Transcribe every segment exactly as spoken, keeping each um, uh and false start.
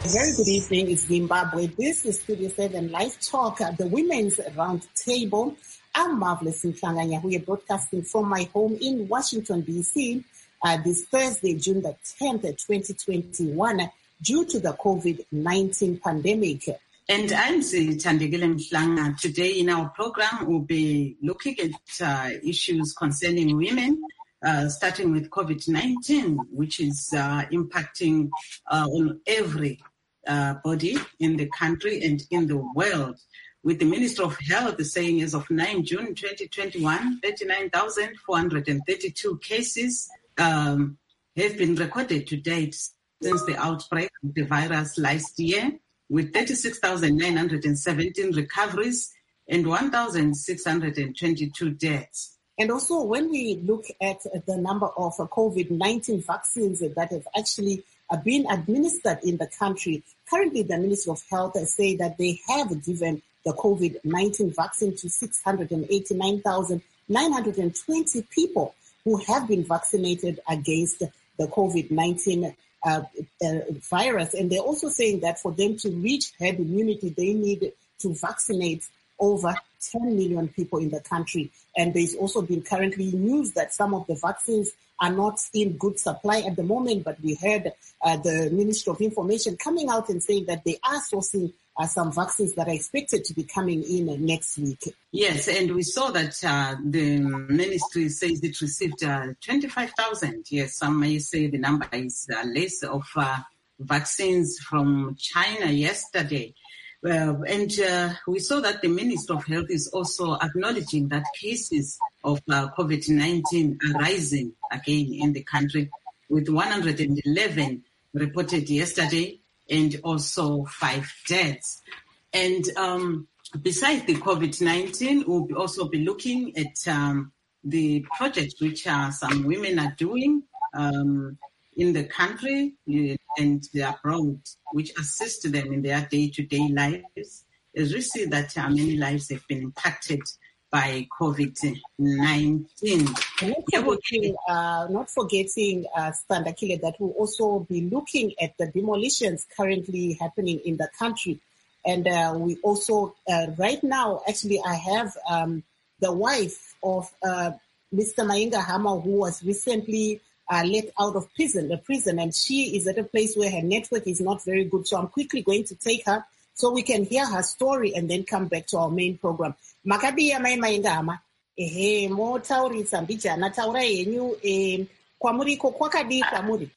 Very good evening, it's Zimbabwe. This is Studio seven Live Talk, uh, the Women's Round Table. I'm Marvelous Mhlanganya. We are broadcasting from my home in Washington, D C uh, this Thursday, June the tenth, twenty twenty-one, uh, due to the COVID nineteen pandemic. And I'm Thandekile Mhlanga. Today in our program, we'll be looking at uh, issues concerning women, uh, starting with COVID nineteen, which is uh, impacting uh, on every uh, body in the country and in the world. With the Minister of Health saying as of ninth June twenty twenty-one, thirty-nine thousand four hundred thirty-two cases um, have been recorded to date since the outbreak of the virus last year, with thirty-six thousand nine hundred seventeen recoveries and one thousand six hundred twenty-two deaths. And also, when we look at the number of COVID nineteen vaccines that have actually been administered in the country, currently the Ministry of Health say that they have given the COVID nineteen vaccine to six hundred eighty-nine thousand nine hundred twenty people who have been vaccinated against the COVID nineteen Uh, uh, virus. And they're also saying that for them to reach herd immunity, they need to vaccinate over ten million people in the country. And there's also been currently news that some of the vaccines are not in good supply at the moment, but we heard uh, the Ministry of Information coming out and saying that they are sourcing uh, some vaccines that are expected to be coming in uh, next week. Yes, and we saw that uh, the ministry says it received uh, twenty-five thousand. Yes, some may say the number is uh, less of uh, vaccines from China yesterday. Uh, and uh, we saw that the Minister of Health is also acknowledging that cases of uh, COVID nineteen are rising again in the country, with one hundred eleven reported yesterday and also five deaths. And um, besides the COVID nineteen, we'll also be looking at um, the projects which uh, some women are doing um, in the country and abroad, which assist them in their day-to-day lives, as we see that uh, many lives have been impacted by COVID nineteen. Not forgetting, uh, not forgetting uh, Thandekile, that we'll also be looking at the demolitions currently happening in the country. And uh, we also, uh, right now, actually, I have um, the wife of uh, Mister Mainga Hama, who was recently uh, let out of prison, the prison, and she is at a place where her network is not very good. So I'm quickly going to take her so we can hear her story and then come back to our main program. Makabiya mai Mainga Hama, ehe, mo taurisa mbijana taura yenyu, eh, kwamuriko kwakadi kwamuri.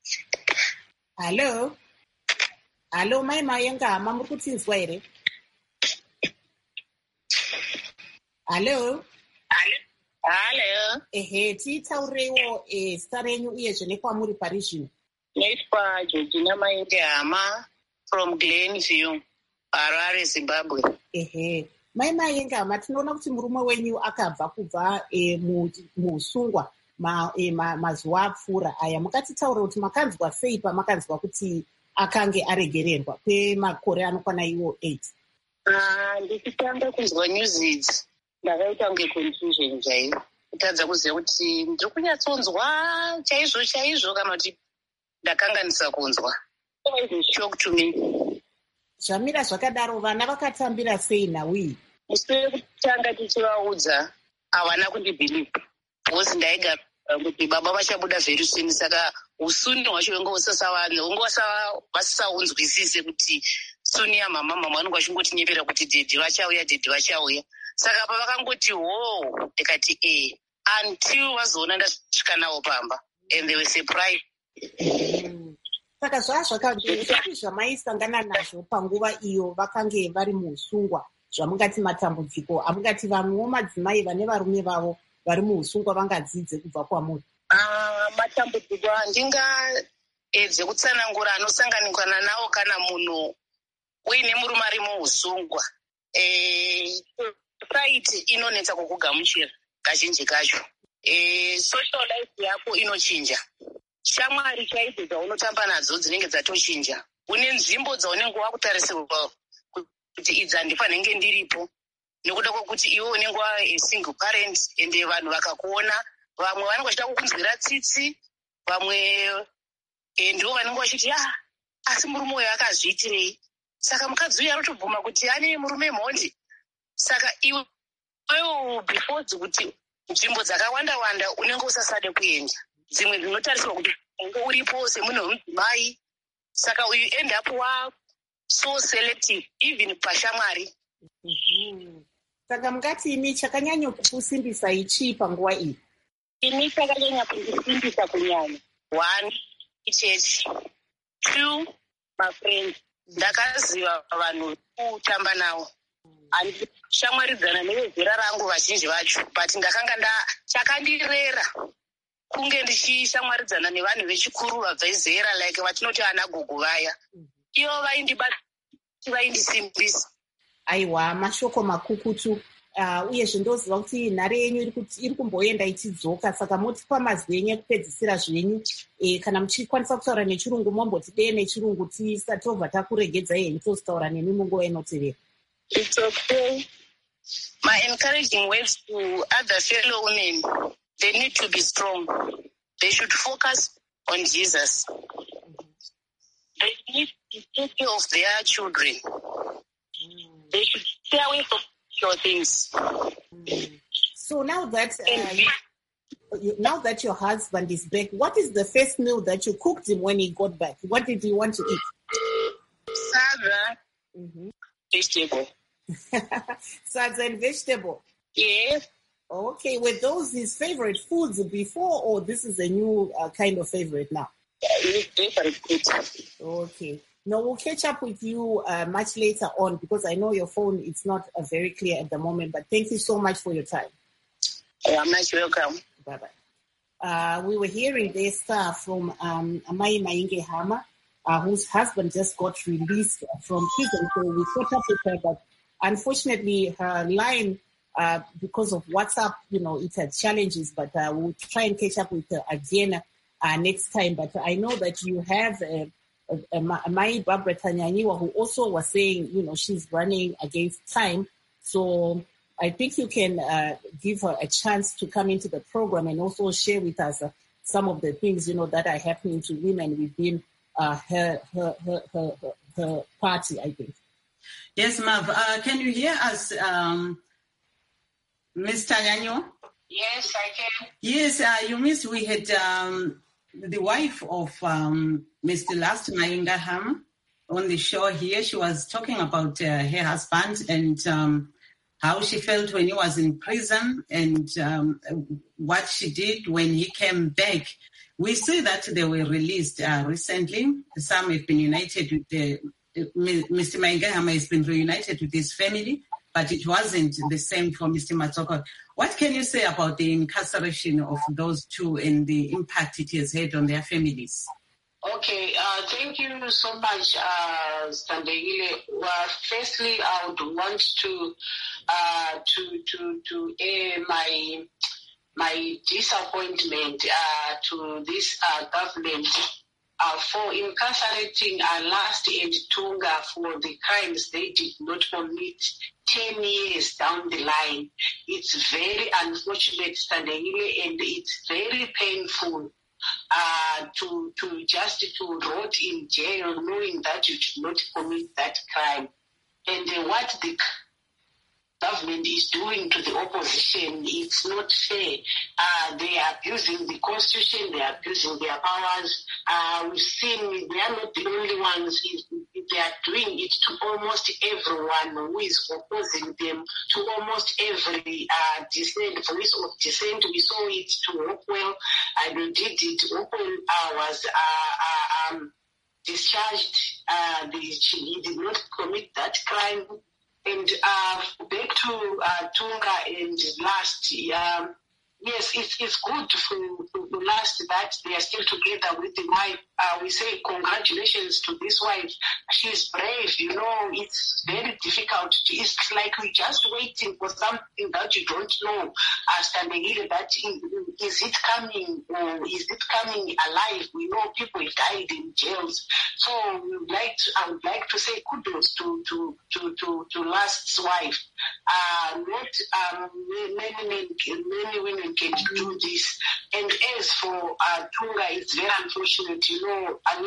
Hello? Hello, mai Mainga Hama, murikutinzwa ere? Hello? Hello. Ehe, titaurewo eh starenyu uyezve nekwamuri pari zvino. Neitwa Georgina Mainga Hama from Glenview, Harare, Zimbabwe. Ehe. Mai Mainga Hama, tinoona kuti murume wenyu akabva kubva eh, muusungwa ma, eh, ma, mazuva apfuura aya. Mukatitaura kuti makanzwa sei pamakanzwa kuti akange aregererwa kwemakore anokwana iwo eight? Ah, ndikitanga kunzwa news idzi ndakaita kunge confusion chaiyo, kutadza kuziva kuti ndiri kunyatsonzwa chaizvo chaizvo kana kuti ndakanganisa kunzwa. It was a shock to me. Zvamira zvakadaro, vana vakatambira sei nhau iyi? Musi wekutanga tichivaudza havana kundibhiliva, because ndaigara kuti baba vachabuda very soon, saka usuni hwacho hwenge vasaunzwisise kuti suni yamama mama vanenge vachingotinyepera kuti dhedhi vachauya dhedhi vachauya. Saka pavakangoti ho, ndikati eh, until vazoona ndasvika navo pamba, and they were surprised. Saka zvazvakazvii zvamaisangana nazvo panguva iyo vakange vari muusungwa, zvamungati matambudziko, amungati vamwewo madzimai vane varume vavo vari muusungwa vangadzidze kubva kwamuri? Ah, matambudziko andingaedze kutsanangura anosanganikana nawo kana munhu uine murume ari muusungwa. Eh, society inonetsa kukugamuchira kazhinji kacho. Eh, social life yako inochinja. Shamwari chaidzo dzaunotamba nadzo dzinenge dzatochinja. Une nzvimbo dzaunenge wakutarisirwa kuti idzi handifanenge ndiripo, nekuda kwokuti iwe unenge a single parent, ende vanhu vakakuona, vamwe vanenge vachida kukunzwira tsitsi, vamwe ndivo vanenge vachiti ah asi murume uyo akazviitirei. Saka mukadzi uyo arotobvuma kuti ane murume mhondi. Saka iwe before kuti nzvimbo dzakawanda-wanda unenge usasade kuenda. Dzimwe dzinotarisirwa kuti unge uripo semunhu wemudzimai. Saka uyu end up wa so selective even pashamwari. Mm-hmm. Saka mungati imi chakanyanya kukusimbisa ichi panguva iyi? Ini chakanyanya kukusimbisa kunyanya. One, ichechi. Two, my friends. Ndakaziva vanhu kutamba navo. Handishamwaridzana nevezera rangu vazhinji vacho, but ndakanga nda chakandirera kunge ndichishamwaridzana nevanhu vechikuru vabva zera like vatinoti ana gogo vaya. Ivo vaindibata vaindisimbisa. Aiwa, mashoko makukutu. Uh, uyezve ndoziva kuti nhare yenyu iri kumboenda ichidzoka, saka motipa mazwi enyu ekupedzisira zvenyu. E, kana muchikwanisa kutaura nechirungu momboti dee nechirungu tisati tobva takuregedzai henyu tozotaura nemi munguva inotevera. It's okay. My encouraging words to other fellow women, they need to be strong. They should focus on Jesus. They need to take care of their children. They should stay away from your things. Mm. So now that uh, you, now that your husband is back, what is the first meal that you cooked him when he got back? What did he want to eat? Sadza, mm-hmm. vegetable. Sadza and vegetable. Yes. Okay, were those his favorite foods before, or this is a new uh, kind of favorite now? Okay. No, we'll catch up with you uh, much later on because I know your phone is not uh, very clear at the moment, but thank you so much for your time. You're much welcome. Bye-bye. Uh, we were hearing this stuff from um, Amai Mainge Hama, uh, whose husband just got released from prison. So we caught up with her, but unfortunately her line, uh, because of WhatsApp, you know, it had challenges, but uh, we'll try and catch up with her again uh, next time. But I know that you have... Uh, Uh, uh, Mai Barbara Tanyanyiwa, who also was saying, you know, she's running against time. So I think you can uh, give her a chance to come into the program and also share with us uh, some of the things, you know, that are happening to women within uh, her, her, her, her, her, her party, I think. Yes, Mav. Uh, can you hear us, um, Miz Tanyanyiwa? Yes, I can. Yes, uh, you missed we had... Um, the wife of um, Mister Last Mainge Hama on the show here. She was talking about uh, her husband and um, how she felt when he was in prison and um, what she did when he came back. We see that they were released uh, recently. Some have been united with the, Mister Mainge Hama has been reunited with his family, but it wasn't the same for Mister Matsoko. What can you say about the incarceration of those two and the impact it has had on their families? Okay, uh, thank you so much, uh, Standegile. Well, firstly, I would want to uh, to to to air my my disappointment uh, to this uh, government uh, for incarcerating uh, Last and Tunga for the crimes they did not commit ten years down the line. It's very unfortunate, Standegile, and it's very painful. Uh, to to just to rot in jail knowing that you did not commit that crime. And uh, what the government is doing to the opposition, it's not fair. Uh, they are abusing the constitution, they are abusing their powers. Uh, we've seen they are not the only ones. They are doing it to almost everyone who is opposing them, to almost every uh, dissent, voice of dissent. We saw it to Hopewell, and we did it. Hopewell uh, was uh, uh, um, discharged. Uh, the, he did not commit that crime. And uh, back to uh, Tunga and Last, um, yes, it's, it's good for, for Last that they are still together with the wife. Uh, we say congratulations to this wife. She's brave, you know, it's very difficult. It's like we're just waiting for something that you don't know. Uh, standing here, that is it coming or is it coming alive? We you know, people died in jails. So we would like to, I would like to say kudos to to to to, to Last's wife. Uh, not um, many men, many women can do this. And as for uh, Tunga, it's very unfortunate, you know. I,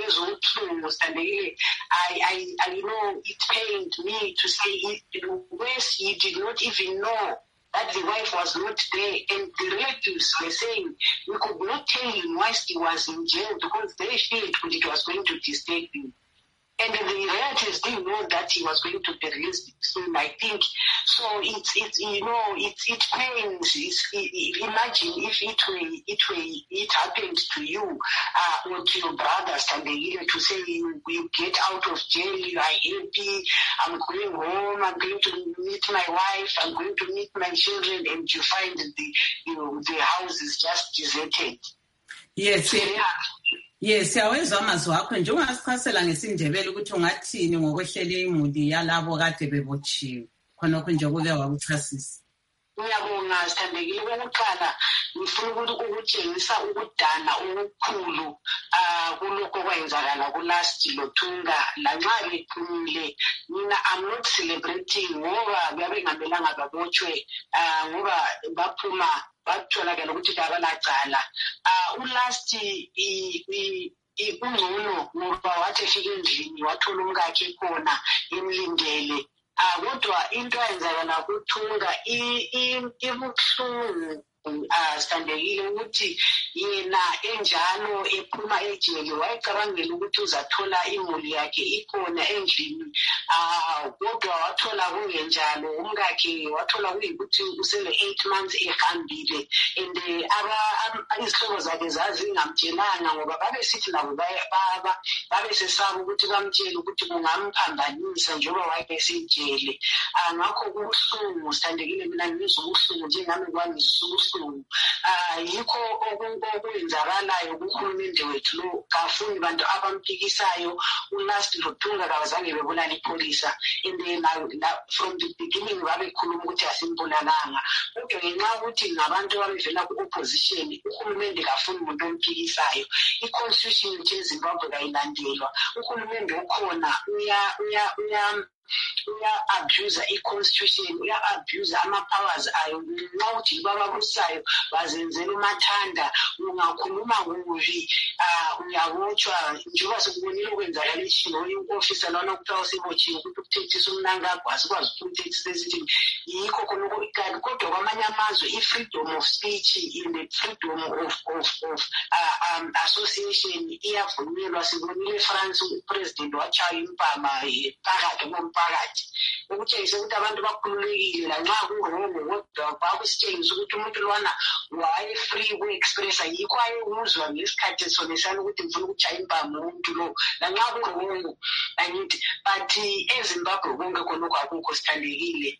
I, I, you know, it pained me to say it. West, he did not even know that the wife was not there, and the relatives were saying we could not tell him whilst he was in jail because they feared it was going to disturb him. And the relatives didn't know that he was going to be released soon, I think. So it's, it's you know, it, it pains. It's, it, imagine if it were, it were, it happened to you uh, or to your brothers, and they needed to say, you, you get out of jail, you are happy, I'm going home, I'm going to meet my wife, I'm going to meet my children, and you find the, you know, the house is just deserted. Yes, yeah. Yes, siyawezwa amazwi akho nje ungasichasela ngesindebele ukuthi ungathini ngokwehlela imuli yalabo kade bebotshiwe khonokho nje kuke wakuchasisa. Ngiyabonga sithandekile kokuqala ngifuna ukutshengisa ukudana okukhulu ah kuloko kwenzakala kuLast loThunga lanxa bephumile. Mina I'm not celebrating ngoba babe ngamelanga babotshwe ah ngoba baphuma batholakala ukuthi kabalacala. Ah uLast i ungcono ngoba wathi efika endlini wathola umkakhe khona emlindele. Ah kodwa into ayenzakala kuThunga ibuhlungu ah sithandekile ukuthi yena enjalo ephuma ejele wayecabangela ukuthi uzathola imuli yakhe ikhona endlini. Ah kodwa wathola kungenjalo umkakhe wathola kuyikuthi usele eight months ehambile, and aba izihlobo zakhe zazingamtshelanga ngoba babe sithi nabo baba babe sesaba ukuthi bamtshele ukuthi kungamphambanisa njengoba wayesejele. Ah ngakho kubuhlungu sithandekile, mina ngizwa ubuhlungu njengami kwangisubuhlungu. Ah yikho okwenzakalayo kuhulumende wethu lo kafuni bantu abampikisayo. uLast loThunga kabazange bebulala ipholisa, and then from the beginning babekhuluma ukuthi asimbulalanga, kodwa ngenxa ukuthi ngabantu abavela ku-opposition uhulumende kafuni umuntu ompikisayo. I-constitution yethu eZimbabwe kayilandelwa. Uhulumende ukhona uya uya uya uya-abuse i-constitution, uya-abuse ama-powers ayo. Nxa uthi bababusayo bazenzela umathanda, ungakhuluma kubi uyabotshwa. Njengoba sikubonile ukwenzakala ishiwo i-officer lona kuthiwa usibotshiwe ukuthi ukuthethisa umnankagwa asikwazi ukuthi umthethise esithi yikho khonoko ikali. Kodwa kwamanye amazwe i-freedom of speech in the freedom of, of, of uh, um, association iyavunyelwa. Sibonile eFrance upresident watshaya impama phakathi komphakathi ukutshengisa ukuthi abantu bakhululekile lanxa kurongo, kodwa kwakusitshengisa ukuthi umuntu lwana waye-free ku-expressa. Yikho ayekuzwa ngesikhathi esonesana ukuthi ngifuna ukutshaya impama umuntu lo lanxa kurongo. Angithi but eZimbabwe konke khonokho akukho sithandekile.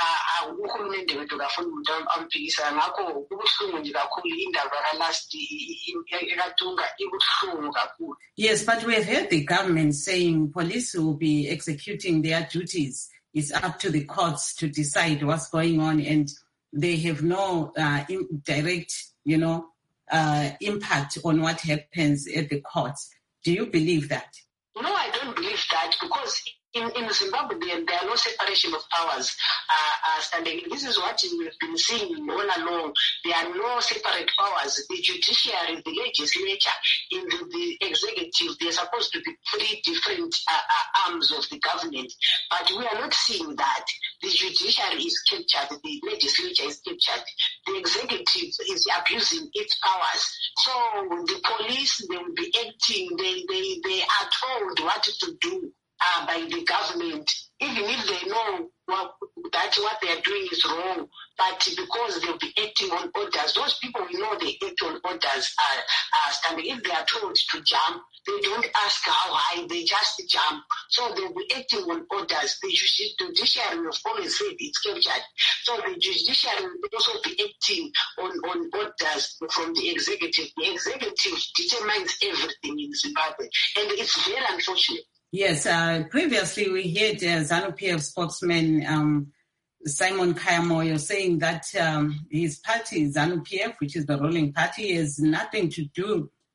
Uhulumende wethu kafuni umuntu amphikisa. Ngakho kubuhlungu nje kakhulu indaba kaLast ekaThunga ibuhlungu kakhulu. Yes, but we have heard the government saying police will be executing their duties. It's up to the courts to decide what's going on, and they have no uh, direct, you know, uh, impact on what happens at the courts. Do you believe that? No, I don't believe that, because in, in Zimbabwe, there, there are no separation of powers uh, uh, standing. This is what we've been seeing all along. There are no separate powers. The judiciary, the legislature, in the, the executive, they're supposed to be three different uh, uh, arms of the government. But we are not seeing that. The judiciary is captured. The legislature is captured. The executive is abusing its powers. So the police, they will be acting. They, they, they are told what to do Uh, by the government, even if they know what, that what they are doing is wrong, but because they'll be acting on orders, those people we know they act on orders are, are standing. If they are told to jump, they don't ask how high, they just jump. So they'll be acting on orders. The judiciary of always said it's captured. So the judiciary will also be acting on, on orders from the executive. The executive determines everything in Zimbabwe, and it's very unfortunate. Yes, uh, previously we heard uh, ZANU-P F spokesman um, Simon Khayamoyo saying that um, his party, ZANU-P F, which is the ruling party, has nothing to do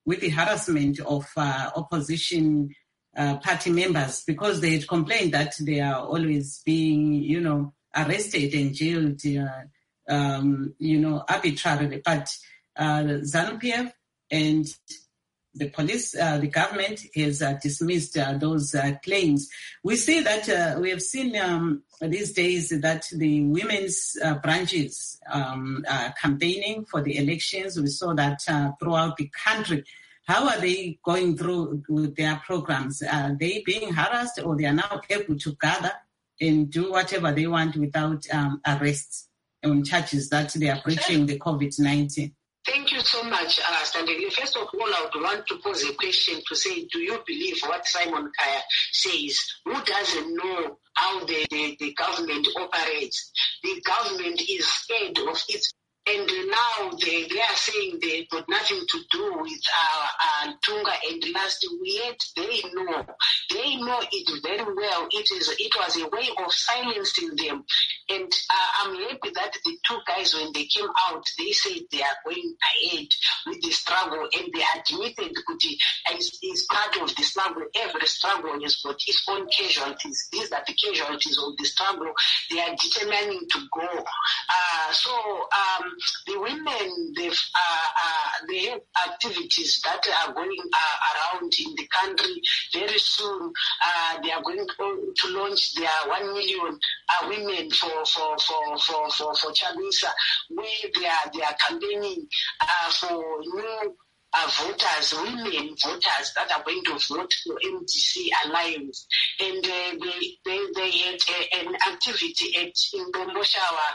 with the harassment of uh, opposition uh, party members, because they had complained that they are always being, you know, arrested and jailed, uh, um, you know, arbitrarily. But uh, ZANU-P F and the police, uh, the government has uh, dismissed uh, those uh, claims. We see that uh, we have seen um, these days that the women's uh, branches um, are campaigning for the elections. We saw that uh, throughout the country. How are they going through with their programs? Are they being harassed, or they are now able to gather and do whatever they want without um, arrests on charges that they are breaching the COVID nineteen? Thank you so much, uh, Standing. First of all, I would want to pose a question to say, do you believe what Simon Kaya says? Who doesn't know how the, the, the government operates? The government is scared of its. And now they, they are saying they got nothing to do with uh, uh, Tunga and last, yet they know. They know it very well. It is. It was a way of silencing them. And uh, I'm happy that the two guys, when they came out, they said they are going ahead with the struggle, and they admitted that it's, it's part of the struggle. Every struggle has got its own casualties. These are the casualties of the struggle. They are determining to go. Uh, so um, the women, they've, uh, uh, they have activities that are going uh, around in the country. Very soon, uh, they are going to launch their one million uh, women for for for for for, for Chamisa, where they are they are campaigning uh, for new uh, voters, women voters that are going to vote for M D C Alliance, and uh, they they they had uh, an activity at in Bomboshawa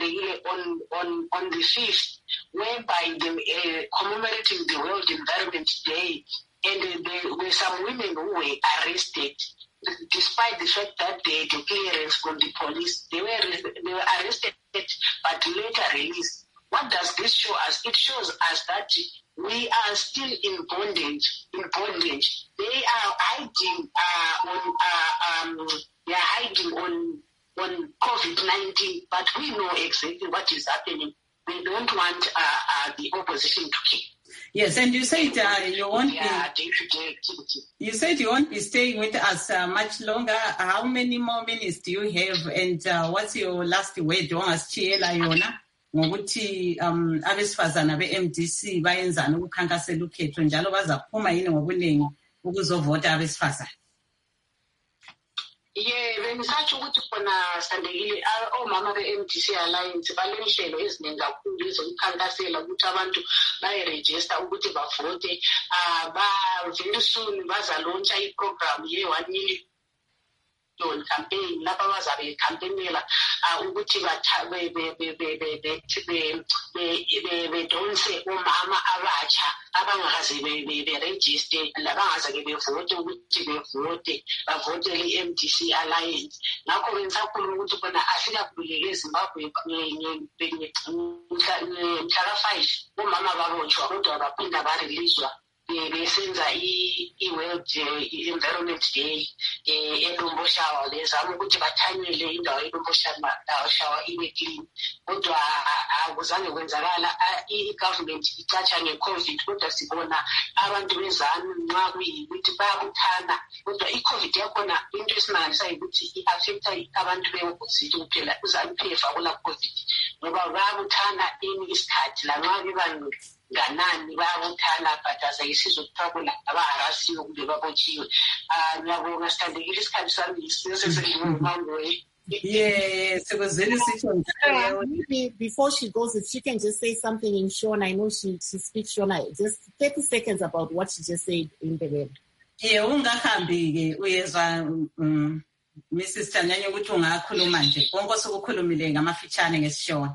on on on the fifth, whereby they uh, commemorating the World Environment Day, and uh, there were some women who were arrested. Despite the fact that they had a clearance from the police, they were they were arrested but later released. What does this show us? It shows us that we are still in bondage. In bondage, they are hiding uh, on uh, um, they are hiding on on COVID nineteen, but we know exactly what is happening. We don't want uh, uh, the opposition to keep. Yes, and you said uh, you won't yeah, be. Day-to-day activity. You said you won't be staying with us uh, much longer. How many more minutes do you have? And uh, what's your last word? Ongasichiyela yona ngokuthi um abesifazana be-M D C bayenzani ukukhankasela ukhetho njalo bazaphuma yini ngobuningi ukuzovota abesifazana? Yeah, bengisatsho ukuthi khona Sandekile omama be-M D C Alliance balenhlelo eziningi kakhulu ezokukhankasela ukuthi abantu bayiregister ukuthi bavote. Uh, ba very soon bazalauncha iprogram ye-one million campaign lapha bazabe campaignela ukuthi bedonse omama abatsha abangakaze beregister labangazake bevote ukuthi bevote bavotele i-M D C Alliance. Ngakho bengisakhuluma ukuthi khona asikakhululeke eZimbabwe mhla five omama babotshwa kodwa baphinda bareleaswa besenza i-World Environment Day eLomboshawa. Bezama ukuthi bathanyele indawo eLomboshawa ibe clean, kodwa akuzange kwenzakala. I-government icatsha nge-COVID, kodwa sibona abantu bezanu nxa kuyikuthi bayabuthana, kodwa i-COVID yakhona into esimangalisayo ukuthi i-affecta abantu be-opposition kuphela. uZANU-P F akula-COVID ngoba bayabuthana ini isikhathi lanxa bebangcwele ganani bayabuthana but asayisizo kuthakula abaharasiwe kumbe babotshiwe. Um ngiyabonga Sithandekile, isikhathi sami sesedlule. Yes, it was very uh, maybe before she goes, if she can just say something in Shona. I know she she speaks Shona. Just thirty seconds about what she just said in the web. Yeah, ungahambi ke uyezwa Missus Tanyanya ukuthi ungakhuluma nje konke sokukhulumile ngamafitshane ngesishona.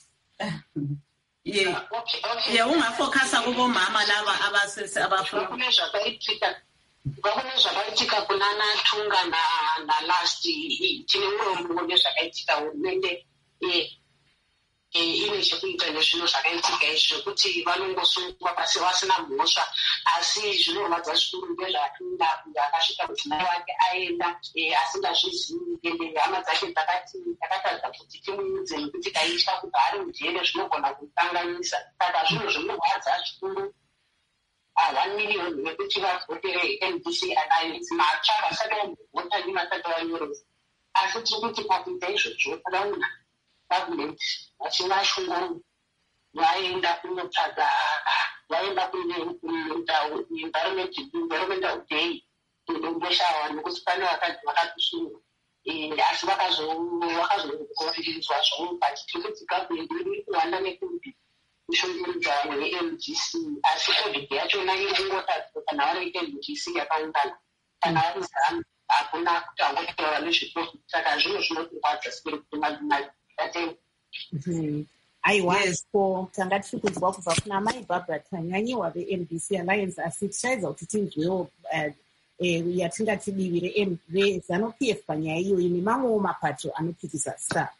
Yeah, okay, okay. Yeah, ungafocus kubo mama laba abasese abafuna kunesha bayitika bakunesha bayitika kunana Tunga na na last thini urombo kunesha bayitika umende eh eh inesha international shakayitika isho ukuthi balongosuka base wasina mosha asi zvino madzashukuru ngezva Tunga ngakashika kuti naye wake aenda eh asingazvizivi ngende hama dzake dzakati dzakatadza kuti timuudze kuti kaitya kuti ari mujere zvinogona kukanganisa saka zvinhu zvinorwadza zvikuru uh, one million wekuti vavhotere M D C Alliance matsva vasati vavhota nemasati vanyorosa. Asi tiri kuti papinda izvozvo takaona government vachivashungurudza vaenda kunotsvaga vaenda kuenvironmental day ndomboshawa nokuti pane vakatusungwa asi vakazoviridzwa zvavo but tiri kuti government iri kuwanda nekuti kushungurudza ne-M D C asi covid yachona iri kungotadzwa kana vanoita M D C yakaungana kana vari zanu hakuna kuti angotora nezveprofit saka zvino zvinotirwadza sikiri kuti madatei. Aiwa, ko tanga tiri kunzwa kubva kuna mai Barbara Tanyanyiwa ve-M D C Alliance asi tichaedza kuti tinzwewo yatingati divi reZANU-P F panyaya iyoyi nemamwewo mapato anopikisa star.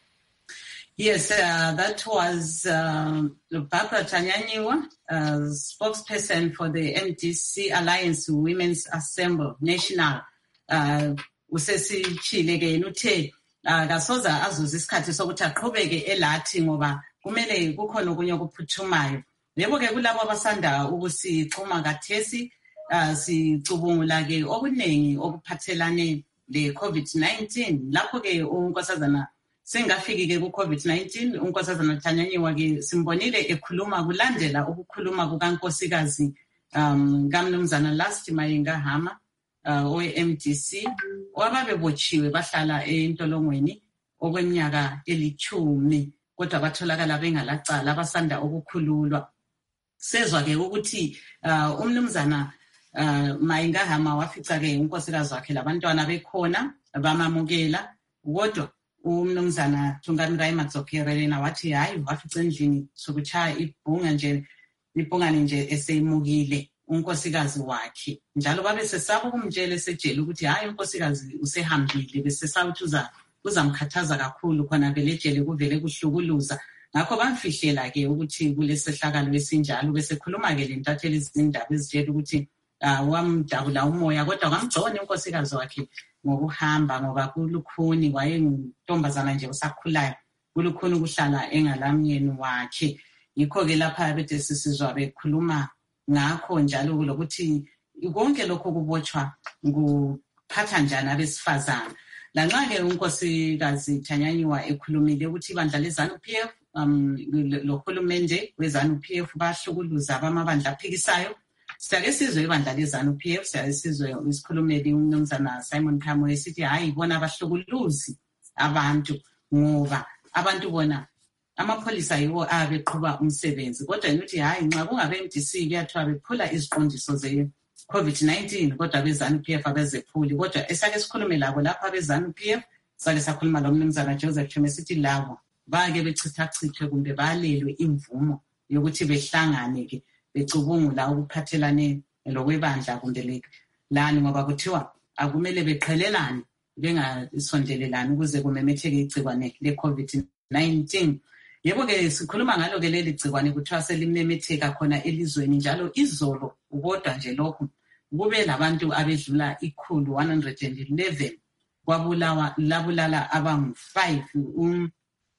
Yes, uh, that was uh, Barbara Tanyanyiwa, uh, spokesperson for the M D C Alliance Women's Assembly National. Uh, usesichile ke nuthe kasoza azuza isikhathi sokuthi aqhubeke elathi ngoba kumele kukhona okunye okuphuthumayo. Yebo ke kulabo abasanda ukusixhuma kathesi uh, sicubungula ke okuningi okuphathelane le COVID nineteen. Lapho ke unkosazana sengafiki ke ku COVID nineteen, unkosazana Tanyanyiwa ke simbonile ekhuluma kulandela ukukhuluma kukankosikazi um kaMnumzana Last Mayingahama uh, owe-M D C wababebotshiwe bahlala entolongweni okweminyaka elithumi kodwa batholakala bengalacala abasanda ukukhululwa. Sezwa ke ukuthi uh, umnumzana uh, Mayingahama wafica ke unkosikazi wakhe labantwana bekhona bamamukela kodwa umnumzana Thungamirayi Matsokerelena wathi hayi wafica endlini sokuchaya ibhunga nje ibhungane nje eseyimukile unkosikazi wakhe njalo babe sesaba ukumtshela esejele ukuthi hayi unkosikazi usehambile besesaba ukuthi uza uzamkhathaza kakhulu khona vele ejele kuvele kuhlukuluza ngakho bamfihlela ke ukuthi kulesehlakalo esinjalo bese khuluma ke lentatheli izindaba ezitshela ukuthi uh, wamdabula umoya kodwa kwamgcona unkosikazi wakhe ngokuhamba ngoba kulukhuni wayentombazana nje usakhulayo kulukhuni ukuhlala engalamyeni wakhe. Yikho ke lapha bethe sisizwa bekhuluma ngakho njalo lokuthi konke lokho kubotshwa nguphatha njani abesifazana. Lanxa ke unkosikazi Tanyanyiwa ekhulumile ukuthi ibandla leZANU-P F um lohulumende weZANU-P F bahlukuluza abamabandla aphikisayo. Sake sizwe ibandla leZANU-P F, sake sizwe isikhulumeli umnumzana Simon Khama esithi hayi bona abahlukuluzi abantu ngoba abantu bona amapholisa yiwo abeqhuba umsebenzi kodwa ukuthi hayi nxa kungabe M D C kuyathiwa bephula iziqondiso ze-COVID nineteen kodwa beZANU-P F abezephuli kodwa esake sikhulume labo lapha beZANU-P F sake sakhuluma lo mnumzana Joseph Chuma sithi labo bake bechithachithwe kumbe balelwe imvumo yokuthi behlangane ke becubungula ukuphathelane lokwebandla kumbe lani ngoba kuthiwa akumele beqhelelane bengasondelelani ukuze kumemetheke igcikwane le-COVID nineteen. Yebo ke sikhuluma ngalo ke leli gcikwane kuthiwa selimemetheka khona elizweni njalo izolo ukodwa nje lokho kube labantu abedlula ikhulu one hundred eleven kwabulawa labulala abangu five. um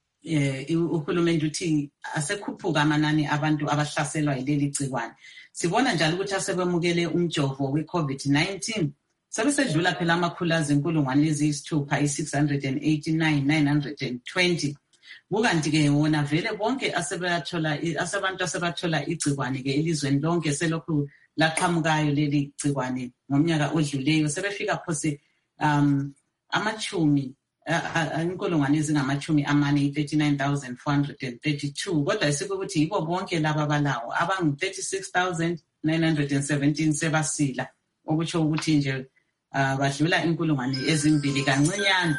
eh uhulumende uthi asekhuphuka amanani abantu abahlaselwa yileli gcikwane. Sibona njalo ukuthi asebemukele umjovo we-COVID nineteen sebesedlula phela amakhulu azinkulungwane eziyisithupha i-six hundred eighty-nine nine hundred twenty. Kukanti ke wona vele bonke asebathola asabantu asebathola igcikwane ke elizweni lonke selokhu laqhamukayo leli gcikwane ngomnyaka odluleyo sebefika phose um amachumi inkulungwane ezingamachumi amane thirty-nine thousand four hundred thirty-two kodwa isiko ukuthi yibo bonke laba balawo abangu thirty-six thousand nine hundred seventeen sebasila okutsho ukuthi nje badlula inkulungwane ezimbili kancinyane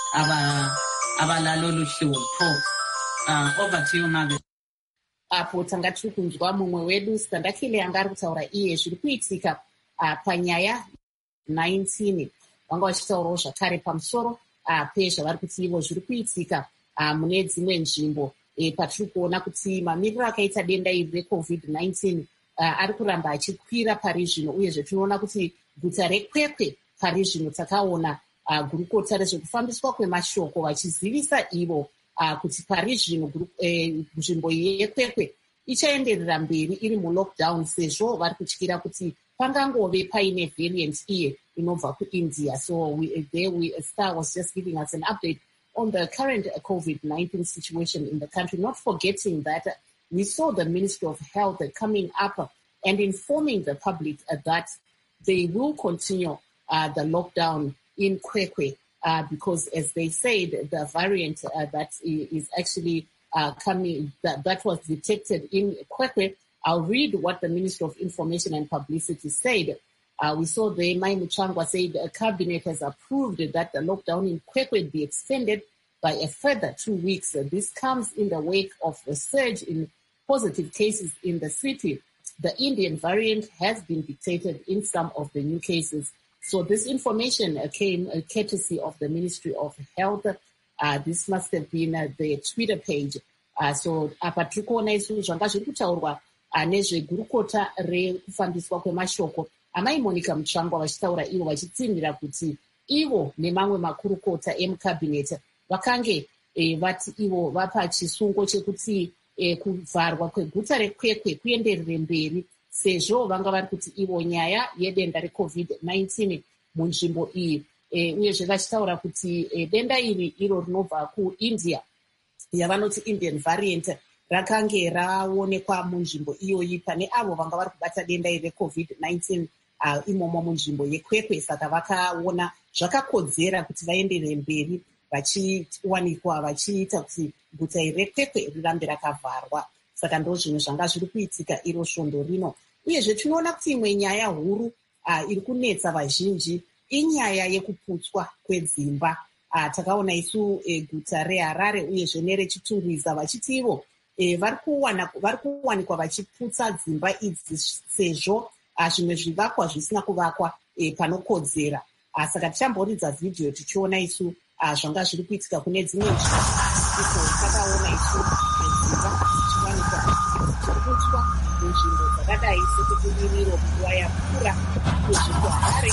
aba abalalo luhlupho. Uh, over to you, Margaret. Apo tanga tiri kunzwa mumwe wedu Standakile anga ari kutaura iye zviri kuitika uh, panyaya nineteen vanga vachitaurawo zvakare pamusoro uh, pezvavari kuti ivo zviri kuitika uh, mune dzimwe nzvimbo e, patiri kuona kuti mamiriro akaita denda iri reCovid nineteen uh, ari kuramba achikwira pari zvino uyezve tinoona kuti guta reKwekwe pari zvino takaona Uh, gurukota rezvekufambiswa kwemashoko vachizivisa ivo uh, kuti pari zvino nzvimbo uh, yeKwekwe ichaenderera mberi iri mulockdown sezvo vari kutyira kuti pangangove paine variant iye inobva kuindia. So we, there we, Star was just giving us an update on the current COVID nineteen situation in the country, not forgetting that we saw the Ministry of Health coming up and informing the public that they will continue uh, the lockdown in Kwekwe uh, because, as they said, the variant uh, that is actually uh, coming, that, that was detected in Kwekwe. I'll read what the Minister of Information and Publicity said. Uh, we saw the Mai Muchangwa said the cabinet has approved that the lockdown in Kwekwe be extended by a further two weeks. Uh, this comes in the wake of a surge in positive cases in the city. The Indian variant has been detected in some of the new cases. So this information uh, came uh, courtesy of the Ministry of Health. Uh, this must have been uh, their Twitter page. Uh, so apa tiri kuona isu zvanga zviri kutaurwa nezvegurukota rekufambiswa kwemashoko amai Monica Muchangwa vachitaura ivo vachitsinhira kuti ivo nemamwe makurukota emukabineti vakange e, vati ivo vapa chisungo chekuti e, kuvharwa kweguta reKwekwe kuenderere mberi sezvo vanga vari kuti ivo nyaya yedenda recovid nineteen munzvimbo iyi e, uyezve vachitaura kuti e, denda iri iro rinobva kuindia yavanoti Indian variant rakange raonekwa munzvimbo iyoyi pane avo vanga vari kubata denda iri recovid nineteen uh, imomo munzvimbo yeKwekwe. Saka vakaona zvakakodzera kuti vaenderere mberi vachiwanikwa vachiita kuti guta iri reKwekwe rirambe rakavharwa. Saka ndo zvinhu zvanga zviri kuitika iro svondo rino. Uyezve tinoona kuti imwe nyaya huru uh, iri kunetsa vazhinji inyaya yekuputswa kwedzimba. Uh, takaona isu e, guta reHarare uyezve nerechitungwiza vachiti ivo e, vari kuwanikwa vachiputsa dzimba idzi sezvo zvimwe zvivakwa zvisina kuvakwa e, panokodzera. Uh, saka tichamboridza vhidhiyo tichiona isu uh, zvanga zviri kuitika kune dzimwe nzvimbo takaona isu dzimba dzichiwanikwa dzichiputswa munzvimbo dzakadai sekubudiriro nguva yapfuura kuzvikuHarare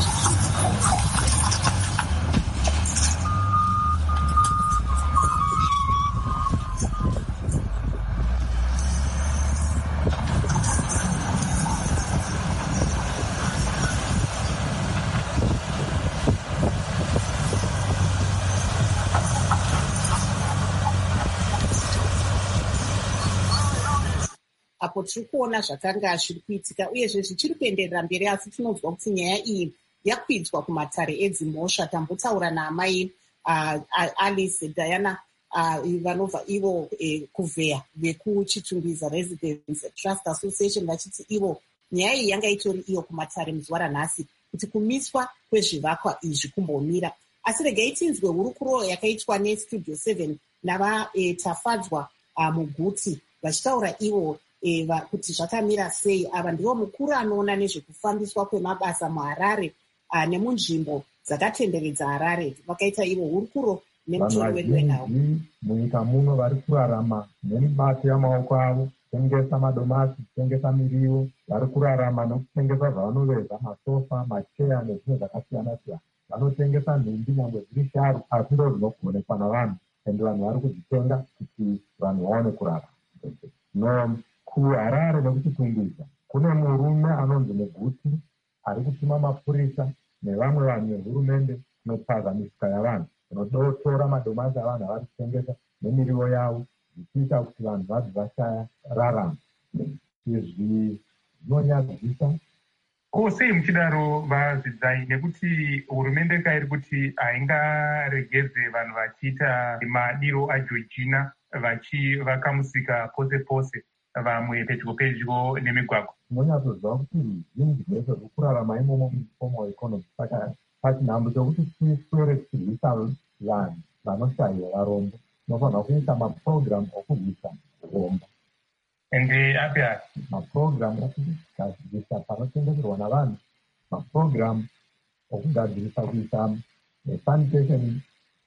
apo tiri kuona zvakanga zviri kuitika uyezve zvichiri kuenderera mberi, asi tinonzwa kuti nyaya iyi yakwidzwa kumatare edzimhosva. Tambotaura naamai uh, Alice Diana uh, vanobva ivo eh, kuvheya vekuchitungwiza Residents Trust Association vachiti ivo nyaya iyi yanga itori iyo kumatare muzuva ranhasi kuti kumiswa kwezvivakwa izvi kumbomira. Asi regai tinzwe hurukuro yakaitwa neStudio seven navatafadzwa eh, uh, muguti vachitaura ivo Eva kuti zvakamira sei. Ava ndivo mukuru anoona nezvekufambiswa kwemabasa muHarare uh, nemunzvimbo dzakatenderedza Harare. Vakaita ivo hurukuro nemutori wedu wenhau. Munyika muno vari kurarama nemibato yamaoko avo, kutengesa madomasi, kutengesa miriwo, vari kurarama nokutengesa zvavanoveza masofa, macheya nezvimwe zvakasiyana siyana. Vanotengesa nhumbi nyangwe dziri sharu, asi ndo zvinogonekwa navanhu ende vanhu vari kudzitenga kuti vanhu vaone kurarama. No, kuHarare nekuchitungwiza kune murume anonzi Muguti ari kutuma mapurisa nevamwe vanhu vehurumende kunopaza misika yavanhu, kunodotora madomasi avanhu avari kutengesa nemiriwo yavo, zvichiita kuti vanhu vabve vashaya rarama. Izvi zvinonyadzisa. Ko sei muchidaro vazvidzai, nekuti hurumende kairi kuti haingaregedze vanhu vachiita madiro aJochina vachivaka musika pose pose vamwe pedyo pedyo nemigwagwa? Munonyatsoziva kuti ruzhinji rwese ruri kurarama imomo muinformal economy. Saka pachinhambo chokuti tiswere tichirwisa vanhu vanoshayiwa varombo, tinofanira kuita mapurogiramu okurwisa urombo. Ende api api mapurogiramu okugadzirisa panotengeserwa navanhu, mapurogiramu okugadzirisa kuita sanitation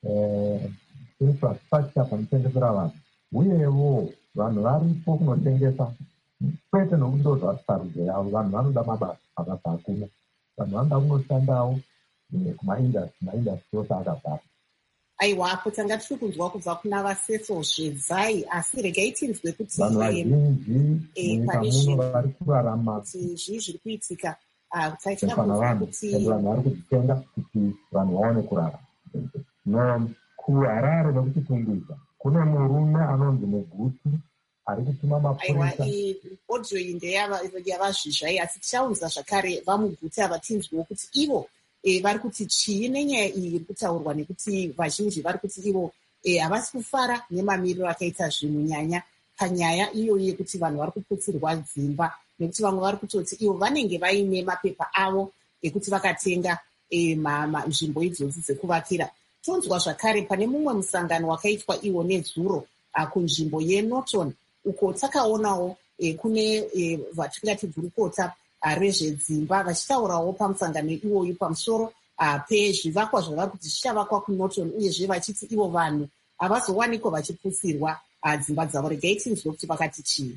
infrastructure panotengesera vanhu, uyewo vanhu varipo kunotengesa kwete nokuti ndo zvasarudzo yavo. Vanhu vanoda mabasa, mabasa akuna. Vanhu vanoda kunoshandawo kumaindastri, maindastri ose akabvara. aiwa apo tanga tiri kunzwa kubva kuna vasefozvedzai asi regai tinzwe kuti vanhu vazhinji munyika muno vari kurarama kuti zvii zviri kuitika taichina vanhu kuti vanhu vari kudzitenga kuti vanhu vaone kurarama. No, kuharare nekuchitungudza kune murume anonzi Muguti ari kutuma mapurisa. Audio iyi ndeyavazvizvai asi tichaunza zvakare vamuguti ava tinzwewo kuti ivo vari kuti chii nenyaya iyi iri kutaurwa, nekuti vazhinji vari kuti ivo havasi kufara nemamiriro akaita zvinhu nyanya panyaya iyoyi yekuti vanhu vari kuputsirwa dzimba, nekuti vamwe vari kutoti ivo vanenge vaine mapepa avo ekuti vakatenga nzvimbo idzodzi dzekuvakira. Tonzwa zvakare pane mumwe musangano wakaitwa iwo nedzuro kunzvimbo yeNorton, uko takaonawo kune vatingati gurukota rezvedzimba vachitaurawo pamusangano iwoyu pamusoro pezvivakwa zvavari kuti zvichavakwa kuNorton, uyezve vachiti ivo vanhu havazowanikwa vachiputsirwa dzimba dzavo. Regai tinzwe kuti vakati chii.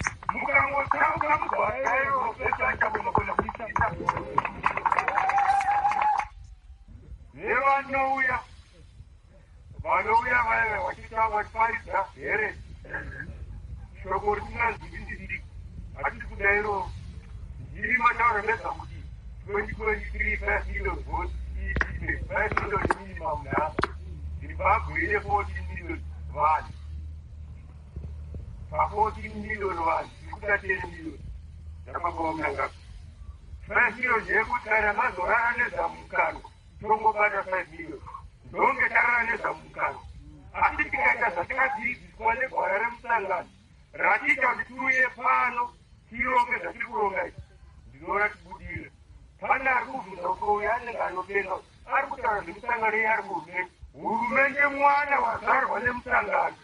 vanouya vaya vachitavatfaridza here shoko risinganzwizisiri hatisi kudairo ndiri matauro meza kuti twenty twenty-three five million votes iite five million minimum nhamba zimbabwe ine fourteen million vanhu pa-fourteen million vanhu ziri kuda ten million zvakambomnanga five million zvekuti kana mazorara nezamukano tongobata five million ndonge tarara nezamukano. Asi tikaita zvatakadzidziswa negwara remusangano ratiita kuti tiuye pano tironge zvatiri kuronga izvi, ndinoona tibudire. Pane ari kubvunza kuti uyo anenge anopenga ari kutaura zvemusangano iye ari kuhurumende. Hurumende mwana wazvarwa nemusangano.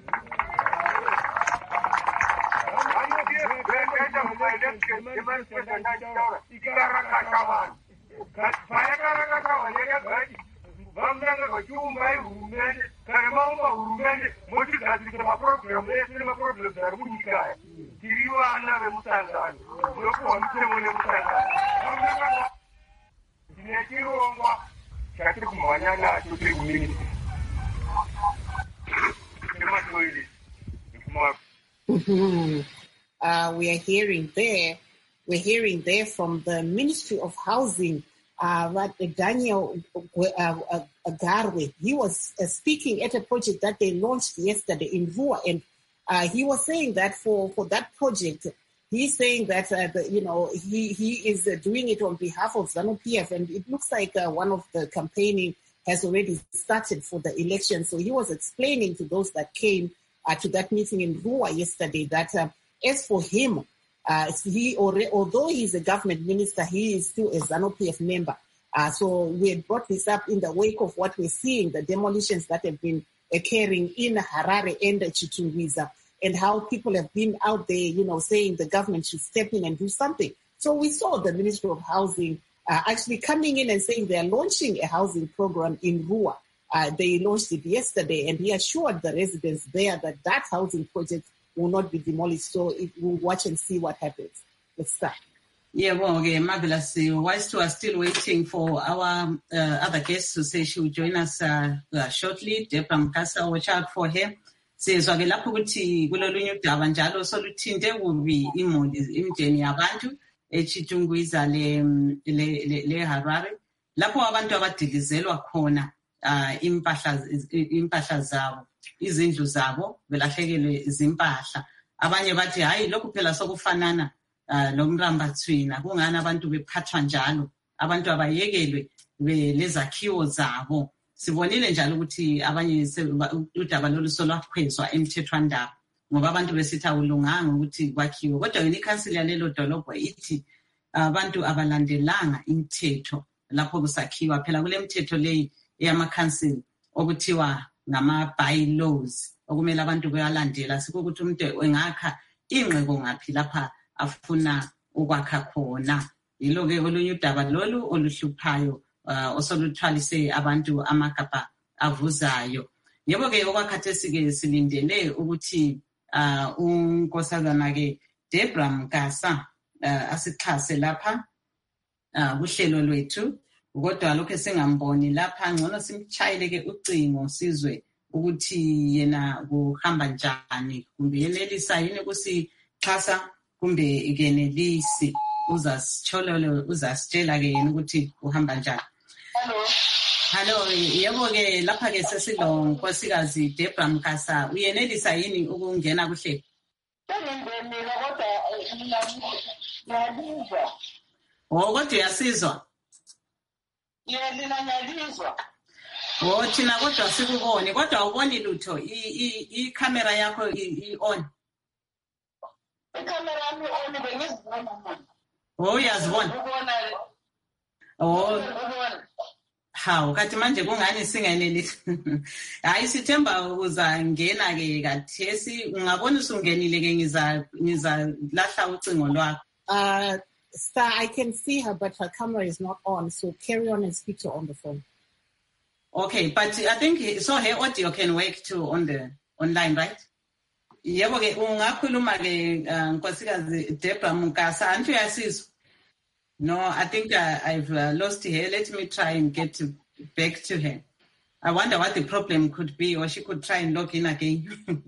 Anoaita mumaelection ndachitaura ikarakata vanhu. Payakarakata vanhu yakagati vamutanga vachiumbai hurumende, kana maumba hurumende motigadzirisa mapurogiramu ese nemapurogiramu ari munyika aya. Tiri vana vemusangano, tinopuwa mutemo nemusangano. Tine chirongwa chatiri kumhanya nacho tiri kuminista nematoilet nekumava. Uh, we are hearing there, we're hearing there from the Ministry of Housing, uh, Daniel uh, uh, Garwe. He was uh, speaking at a project that they launched yesterday in Rua, and uh, he was saying that for, for that project, he's saying that, uh, the, you know, he, he is uh, doing it on behalf of ZANU-P F, and it looks like uh, one of the campaigning has already started for the election. So he was explaining to those that came uh, to that meeting in Rua yesterday that uh, as for him, uh, he although he's a government minister, he is still a ZANU-P F member. Uh, so we had brought this up in the wake of what we're seeing, the demolitions that have been occurring in Harare and Chitungwiza, and how people have been out there, you know, saying the government should step in and do something. So we saw the Ministry of Housing uh, actually coming in and saying they are launching a housing program in Rua. Uh, they launched it yesterday, and he assured the residents there that that housing project will not be demolished. So it, we'll watch and see what happens. Let's start. Yeah, well, okay, marvelous. Whilst we are still waiting for our uh, other guests to say she will join us uh, uh, shortly, Deborah Mkasa, watch out for her. Sizwa ke lapho ukuthi kulolunye udaba njalo soluthinte kubi imindeni yabantu eChitungwiza le le le Harare lapho abantu abadilizelwa khona impahla impahla zabo izindlu zabo belahlekelwe izimpahla. Abanye bathi hayi lokhu phela sokufanana lo mrambathwina kungani abantu bephathwa njalo, abantu abayekelwe lezakhiwo zabo. Sibonile njalo ukuthi abanye udaba lolu solwakhwezwa emthethwandaba ngoba abantu besithi awulunganga ukuthi kwakhiwe, kodwa yini ikhansili yalelo dolobho ithi abantu abalandelanga imithetho lapho kusakhiwa. Phela kule mithetho leyi eyamakhansili okuthiwa ngama bylaws okumele abantu beyalandela, sikukuthi umuntu engakha ingqeko ngaphi lapha afuna ukwakha khona. Yilo ke olunye udaba lolu oluhluphayo Uh, osoluthwalise abantu amagabha avuzayo. Yebo ke okwakhathesi ke silindele ukuthi uh, unkosazana ke Deborah Mkasa uh, asixhase lapha uh, kuhlelo lwethu kodwa lokho singamboni lapha ngcono simchayile ke ucingo sizwe ukuthi yena kuhamba njani kumbe yenelisa yini kusixhasa kumbe ikenelisi uzasitholole uzasitshela ke yena ukuthi uhamba njani. Hello. Hello, yebo ke lapha ke sesilo nkosikazi Debra Mkasa uyenelisa yini ukungena kuhle? Ngiyenzile kodwa ngiyalizwa. Oh kodwa uyasizwa? Yebo ngiyalizwa. Oh thina kodwa sikubone kodwa awuboni lutho i camera yakho i on. Ikamera yami on bengizibona. Oh uyazibona? Ubona. Oh. Hawu kathi manje kungani singenelisi. Hayi sithemba uzangena ke kathesi ungabona usungenile ke ngiza ngiza lahla ucingo lwakho. Uh Star, I can see her but her camera is not on, so carry on and speak to her on the phone. Okay, but I think so her audio can work too on the online, right? Yebo ke ungakhuluma ke nkosikazi Debra Mkasa antu yasizwa. No, I think I, I've uh, lost her. Let me try and get to, back to her. I wonder what the problem could be, or she could try and log in again.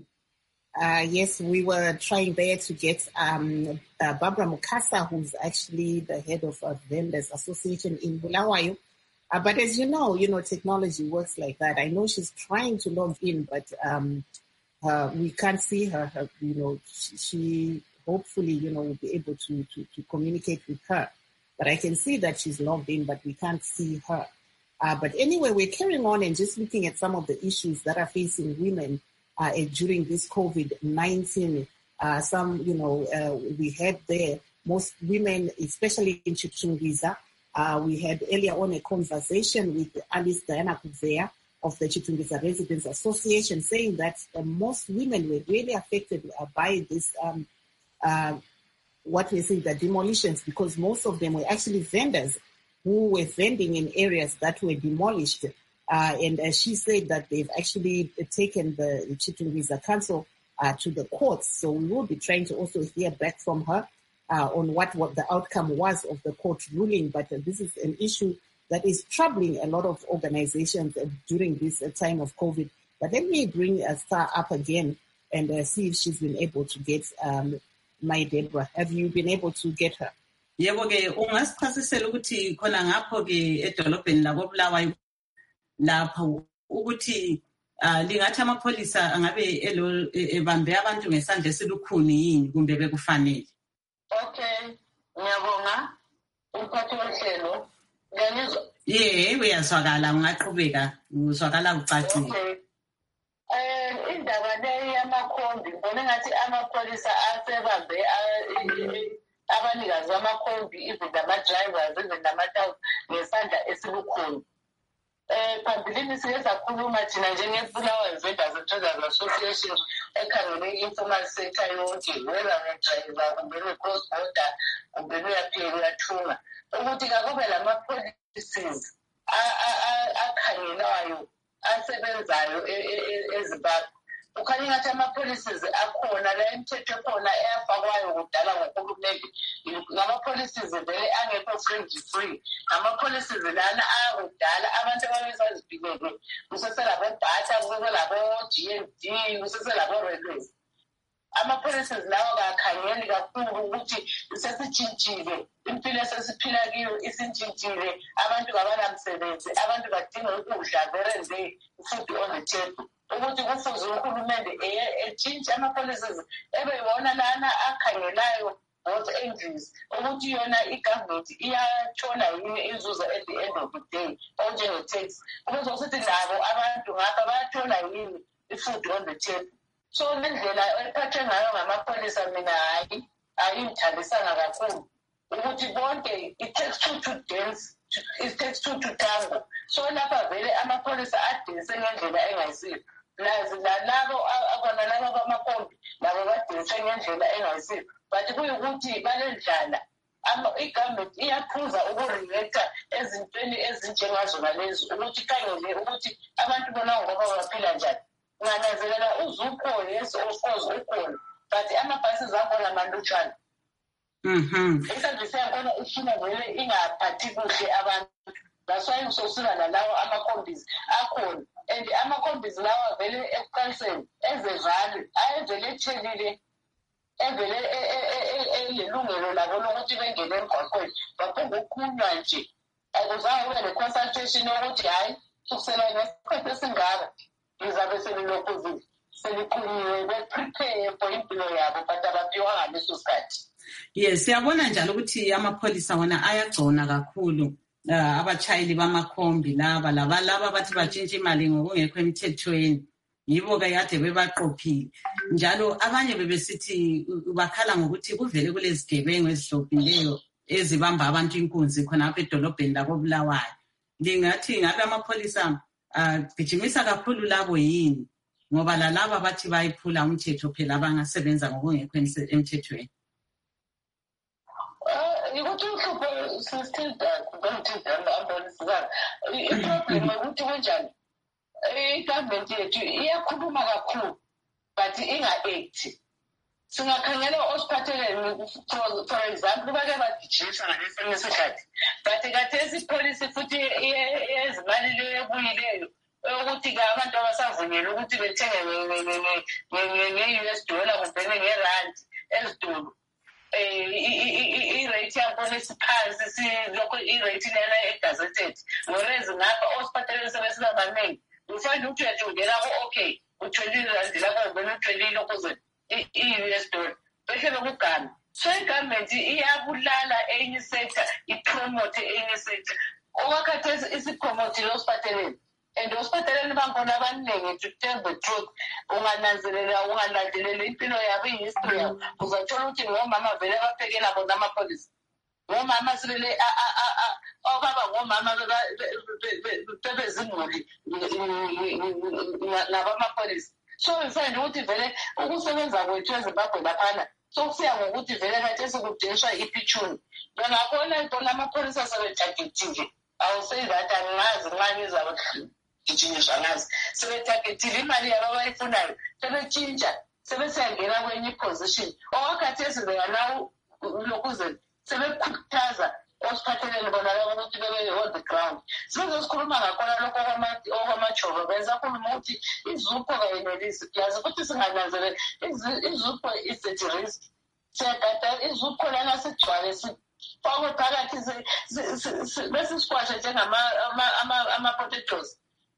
uh, yes, we were trying there to get um, uh, Barbara Mukasa, who's actually the head of a vendors association in Bulawayo. Uh, but as you know, you know, technology works like that. I know she's trying to log in, but um, uh, we can't see her. her you know, she, she hopefully, you know, will be able to, to, to communicate with her. But I can see that she's logged in, but we can't see her. Uh, but anyway, we're carrying on and just looking at some of the issues that are facing women uh, during this COVID nineteen. Uh, some, you know, uh, we had there, most women, especially in Chitungwiza, uh, we had earlier on a conversation with Alice Diana Kuvea of the Chitungwiza Residents Association saying that uh, most women were really affected uh, by this um, uh, what we say, the demolitions, because most of them were actually vendors who were vending in areas that were demolished. Uh, and uh, she said that they've actually taken the Chitungwiza Council uh, to the courts. So we will be trying to also hear back from her uh, on what, what the outcome was of the court ruling. But uh, this is an issue that is troubling a lot of organizations uh, during this uh, time of COVID. But let me bring uh, Star up again and uh, see if she's been able to get um, my Deborah. Have you been able to get her? Yebo ke ungasichasisela ukuthi khona ngapho ke edolobheni la koBulawayo lapho ukuthi lingathi amapholisa angabe ebambe abantu ngesandla esilukhuni yini kumbe bekufanele. Okay, ngiyabonga umphathi wehlelo. Ngiyazwa. Yeah, uyazwakala ungaqhubeka uzwakala ucacile. Okay. Eh indaba le yamakhombi ngibona ngathi amapholisa asebambe abanikazi bamakhombi even nama-drivers even nama-towns ngesandla esibukhulu. Eh phambilini sike sakhuluma thina njengebulawayo Vendors Traders Association ekhangele i-informal sector yonke whether nge-driver kumbe ne-cross border kumbe uyaphela uyathunga ukuthi kakube lama-policies akhangelayo asebenzayo eZimbabwe. Ukhanya ngathi ama-policies akhona la imithetho ekhona eyafakwayo kudala ngohulumende ngama-policies vele angekho friendly free. Ama-policies lana ayakudala abantu ababesazibhileke kuseselabo-bata kuseselabo-G N D kuseselabo-railways. Ama-policies lawo kakhangeli kakhulu ukuthi sesitshintshile impilo esesiphila kiyo isintshintshile abantu kabanamsebenzi abantu badinga ukudla very day food on the table. Ukuthi kufuze uhulumende etshintshe ama-policies ebe yona lana akhangelayo both angles ukuthi yona i-government iyathola yini inzuzo at the end of the day onjenge-tax ukuze ukuthi labo abantu ngapha bayathola yini i-food on the table. So lendlela ephathwe ngayo ngamapholisa mina hayi ayingithandisanga kakhulu ukuthi bonke it takes two to dance, it takes two to tango. So lapha vele amapholisa adinse ngendlela engayisiyo. Lazi labo abona labo bamakhombi labo badinse ngendlela engayisiyo. But kuyukuthi balendlala i-government iyaphuza ukureacta ezintweni ezinjengazona lezi ukuthi khangele ukuthi abantu bona ngoba baphila njani. Ngananzelela uzukho yes of course ukhona but ama-buses akhona manlutshwana. Mhm. Isandla siyakhona ifuna vele ingaphathi kuhle abantu. That's sokusiba nalawo ama-combis akhona and ama-combis lawa vele ekuqaliseni ezevale ayevele ethelile evele elelungelo labo lokuthi bengene emgwaqweni baphinde ukukhulunywa nje akuzange kube ne-consultation yokuthi hhayi kusukela ngesikhathi esingaka lizabe selilokhu seliqunyiwe be-prepare for impilo yabo but abaphiwa ngaleso sikhathi. Yes, siyabona njalo ukuthi amapholisa wona ayagcona kakhulu uh, abachayeli bamakhombi laba laba laba bathi batshintshe imali ngokungekho emthethweni yibo kade bebaqophile njalo abanye bebesithi bakhala ngokuthi kuvele kulezigebengu ezihlopileyo ezibamba abantu inkunzi khona apha edolobheni lakobulawayo. Lingathi ngabe amapholisa agijimisa kakhulu labo yini ngoba lalaba bathi bayiphula umthetho phela abangasebenza ngokungekho emthethweni? Ukuthi uhlupho sisithinta kubantu amapholisa iproblem ukuthi kunjani i-government yethu iyakhuluma kakhulu but inga-act. Singakhangela osiphatheleni for example bake bagijimisa ngalesinye isikhathi but khathesi ipholisi futhi yezimali leyo ebuyileyo ukuthi-ke abantu abasavunyelwe ukuthi bethenge nge-U S dollar kumbene ngerandi ezitolo i-rate yakhona isiphansi silokho i-rate lena egazetted whereas ngapha osiphatheleni sebesiba baningi ufanele ukuthi uyajongela ku-okay u-twenty randi lapho ubene u-twenty lokho i-U S dollar behle bekugama. So igovernment iyabulala enye sector ipromote enye sector okwakhathesi isipromotile osiphatheleni and osiphatheleni bankhona abaningi to tell the truth ungananzelela ungalandeleli impilo yabo i-history yabo uzathola ukuthi ngomama vele baphekela bona amapholisa ngomama sibele obaba ngomama bebezimuli nabamapholisa. So mfana ukuthi vele ukusebenza kwethu eZimbabwe laphana sokusiya ngokuthi vele khathesi kudishwa ipitshuni bengakhona bona amapholisa sebethagetile. I will say that angazi nxa ngizabagijinjiswa ngazi sebethagetile imali yabo abayifunayo sebetshintsha sebesiyangena kwenye iposition okwakhathesi benganawo lokuze sebekhuthaza osiphatheleni bona labo ukuthi bebe on the ground. Sizosikhuluma ngakhona lokho okwamajova benza khuluma ukuthi izupho kayenelisi yazi ukuthi singananzelela izupho is at risk. Siyagada izupho lana sigcwale sifakwe phakathi bese sikwashe njengama-potatoes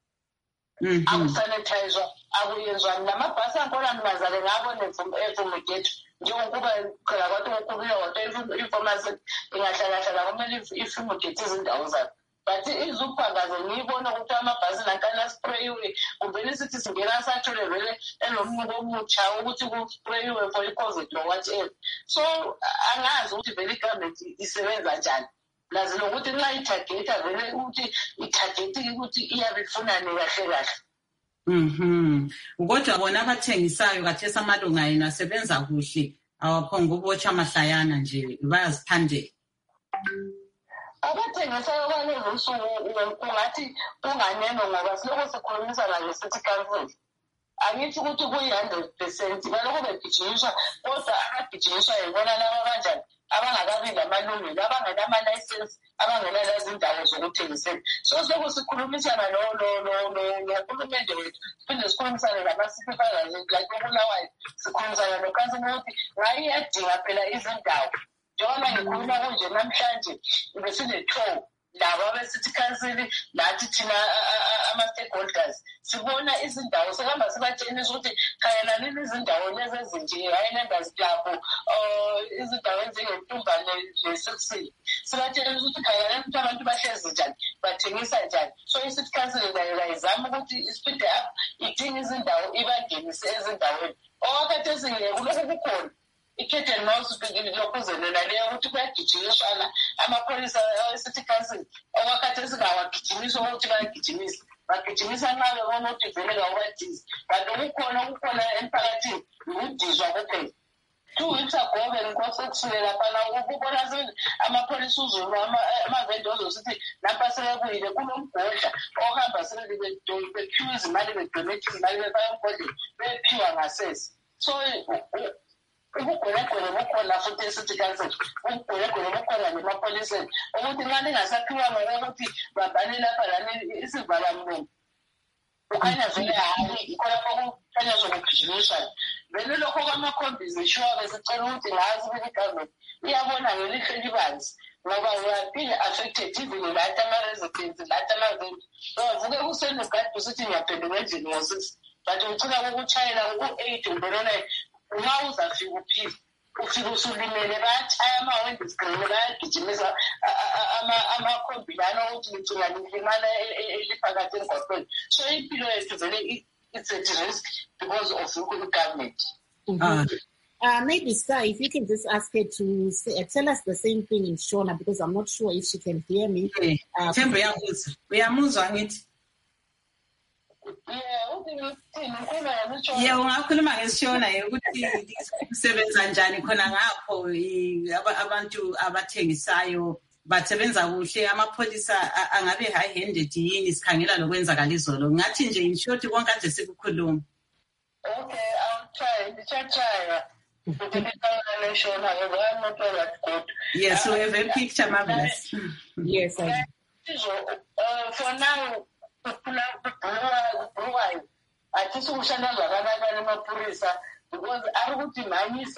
akusanithayizwa akuyenzwa namabhasi ankhona mnazale ngabona evumegethu njengokuba phela kwathi ukukhulula kodwa information ingahlalahlala kumele ifumugete izindawo zakhe but izupho angaze ngiyibona ukuthi amabhasi nankana sprayiwe kumbeni sithi singena sathole vele enomnuko omutsha ukuthi kusprayiwe for i-covid no whatever. So angazi ukuthi vele igovernment isebenza njani lazi nokuthi nxa ithageta vele ukuthi ithageti ukuthi iyabe ifunani kahle kahle. Mhm. Kodwa bona abathengisayo kathesa amalunga yena asebenza kuhle awaphonga ukubotsha amahlayana nje bayaziphandela. Abathengisayo kwalezi nsuku kungathi kunganeno ngoba silokho sikhulumisana nge-city council. Angithi ukuthi kuyi-hundred percent balokho begijinyiswa kodwa abagijinyiswa yibona laba kanjani abangakabi lamalungelo abangenama-license abangenalazi indawo zokuthengisela. So silokho sikhulumisana nohulumende wethu siphinde sikhulumisane nama-supervisors like obulawayo sikhulumisana nokhansila ukuthi ngayo iyadinga phela izindawo njengoba ngikhuluma kunje namhlanje besine-tour labo abesithi council nathi thina ama-stakeholders sibona izindawo sekuhamba sibatshengisa ukuthi khayelanini izindawo lezi ezinje hhayi nendazi lapho izindawo ezingentumbane ne-sixil sibatshengisa ukuthi khayelanini ukuthi abantu bahlezi njani bathengisa njani. So i-city council nayo kayizama ukuthi ispeede up idinga izindawo ibangenise ezindaweni okwakhathesi kulokhu kukhona i-cat and mouse lokuzelela leyo ukuthi kuyagijinyiswana amapholisa e-city council okwakhathesi ngawagijimisa ukuthi bayagijimisa bagijimisa nxa bebona ukuthi vele ngawubadizi kanti kukhona okukhona emphakathini ukudizwa kuphela. Two weeks ago bengikhose kusukela laphana ukubona amapholisa uzulu amavende ozosithi lapha sebebuyile kunomgodla ohamba sebephiwa izimali bedonate izimali befaka emgodleni bephiwa ngasese. So ubugwenegwene bukhona futhi e-city council, ubugwenegwene bukhona nemapoliseni ukuthi nxa lingasaphiwa ngokuthi babhale lapha lani isivalamlomo ukhanya vele hayi yikho lapho kukhanya zokugijimisana. Vele lokho kwamakhombisi shuwa besicela ukuthi ngazi ukuthi igovernment iyabona ngelihle libanzi ngoba we are being affected even lathi ama-residents lathi ama-venti. Uvuke kusenogadi usithi ngiyaphenduka endlini ngo-six but ucina kokutshayela ku-eight ubonona nxa uzafika uphile ufike usulimele bayatshaya amawindi screen bayagijimisa amakhombi lana ukuthi ngicina lilimana eliphakathi emgwaqweni. So impilo yethu vele it's at risk because of the government. Mm-hmm. Uh, maybe, Sir, if you can just ask her to say, uh, tell us the same thing in Shona, because I'm not sure if she can hear me. Okay. Uh, uyamuzwa ngithi? Yeah, ungakhuluma ngesishona ukuthi kusebenza njani khona ngapho abantu abathengisayo basebenza kuhle, amapholisa angabe high handed yini sikhangela lokwenzakala izolo. Ngathi nje in short konke kade sikukhuluma. Okay, I'll try. Ndithatha yes, we have a picture, marvelous. Yes, I uh, for now, atisikushandwa zvakanaka nemapurisa because ari kutimhanyisa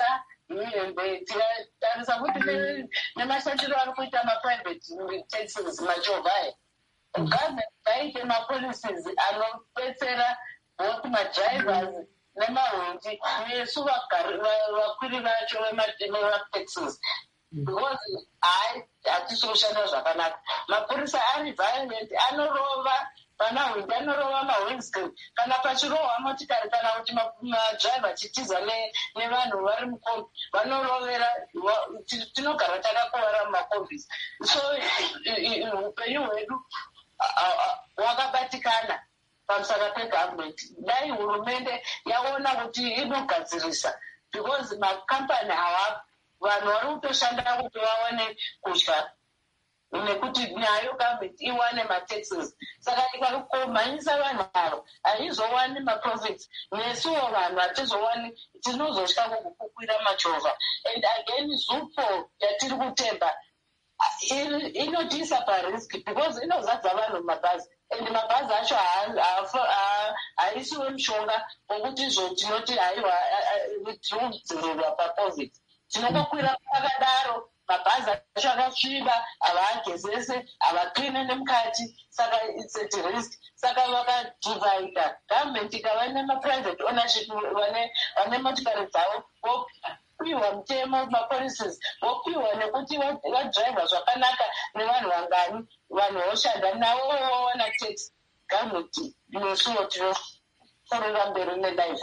tarisa kuti nemashandiro ari kuita maprivate taxis machovhai government ngaite mapolicies anobetsera both madrivers nemahwendi nesu vakwiri vacho vemataxis because hai hatisi kushanda zvakanaka. Mapurisa ari violent, anorova vanahwendi, anorova mahwendscreen kana pachirohwa motikari kana kuti madriver chitiza nevanhu vari mukombi vanorovera. Tinogara takakuvara mumakombisi, so upenyu hwedu hwakabatikana pamusaka pegavhumenti. Dai hurumende yaona kuti inogadzirisa because makampani hawapo, vanhu vari kutoshanda kuti vawane kudya nekuti nayo gavhumenti iwane mataxes. Saka ikakomhanyisa vanhu avo haizowani maprofits, nesuwo vanhu hatizowani, tinozotya kukwira machovha. And again zupo yatiri kutemba inotisa parisk because inozadza vanhu mumabhazi and mabhazi acho haisiwe mushonga wokuti izvo tinoti haiwa tinodzivirirwa pacovid. Tinokokwira pakadaro mabhazi acho akasviba, havaagezese, havakline nemukati, saka it's at risk. Saka vakadivhaida gavhumenti ikava nemaprivate ownership, vane motikari dzavo vopiwa mutemo mapolicies, vopiwa nekuti vadriva zvakanaka nevanhu vangani, vanhu voshanda navo vowana tax. Gavhumenti nesuwo tinoforera mberi nelife.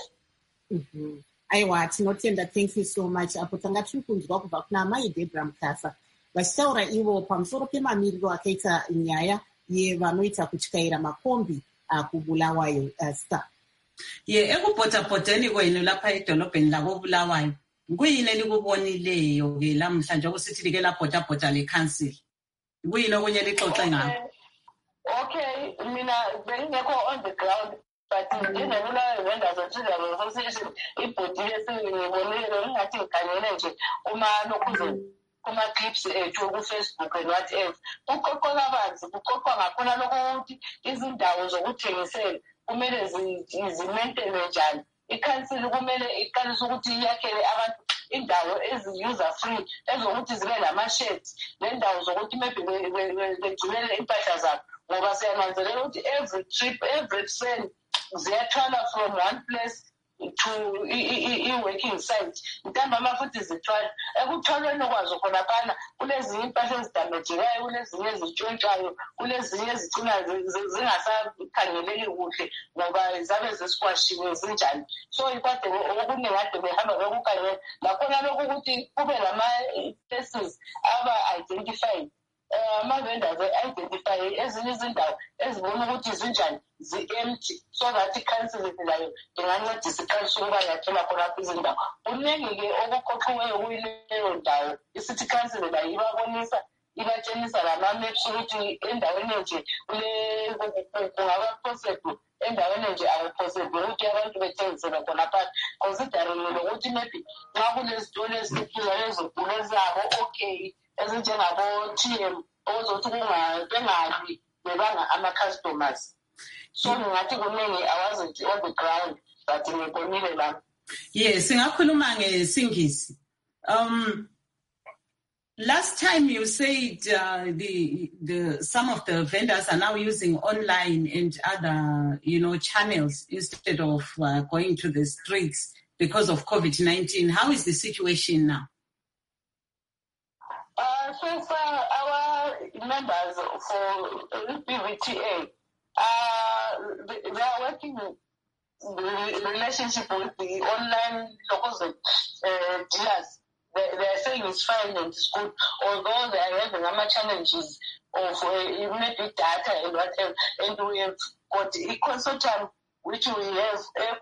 Aiwa, tinotenda, thank you so much. Apo tanga tiri kunzwa kubva kuna mai Debra Mukasa vachitaura ivo pamusoro pemamiriro akaita nyaya yevanoita kutyaira makombi kubulawayo. Star ye ekupotapoteni kwenu lapha edolobheni lako Bulawayo kuyini elikubonileyo ke lamhlanje okusithi like lapotapota le-council? Kuyini okunye lixoxe ngakho? Okay, mina bengingekho on the ground, but njengebulawayo vendors and association ibhodi lesingibonile ngingathi ngikhangele nje umalokuzeni kuma-clips ethu ku-Facebook and whatever. Kuqoqwa kabanzi, kuqoqwa ngakhona lokho ukuthi izindawo zokuthengisela kumele zimentene njani. Ikhansili kumele iqalise ukuthi iyakhele abantu indawo ezi-user free ezokuthi zibe nama-sheds nendawo zokuthi maybe begcinele impahla zabo, ngoba siyananzelela ukuthi every trip, every train ziyathwala from one place to i-working site. Ntambama futhi zithwala. Ekuthwalweni kwazo khonaphana kulezinye impahla ezidamejekayo, kulezinye ezitshontshwayo, kulezinye ezigcina zingasakhangeleki kuhle ngoba zabe zisikwashiwe zinjani. So ikade okuningi kade behamba bekukhangela nakhona lokhu ukuthi kube lama-places aba-identified, ama-vendors identify ezinye izindawo ezibona ukuthi zinjani, zi-empty, so that i-council layo ingancedisa iqalisa ukuba yakhela khonapho izindawo. Kuningi-ke okuqoqiweyo kuyileyo ndawo. I-city council layo ibabonisa, ibatshengisa lama-maps ukuthi endaweni nje kungaba possible endaweni nje akuphosibhe ukuthi abantu bethengisele khona phakathi considering nokuthi maybe nxa kunezitolo ezikhiza lezigulo zabo okay ezinjengabo-T M okuzokuthi bengabi bebanga ama-customers. So ngingathi kuningi I wasn't on the ground but ngibonile lapho. Yes, singakhuluma ngeSingisi. Um Last time you said uh, the the some of the vendors are now using online and other, you know, channels instead of uh, going to the streets because of COVID nineteen. How is the situation now? Uh, so far, our members for B V T A, uh, they, they are working the relationship with the online local uh, dealers. They, they are saying it's fine and it's good, although they are having other challenges of uh, maybe data and whatever. And we have got a consultant which we have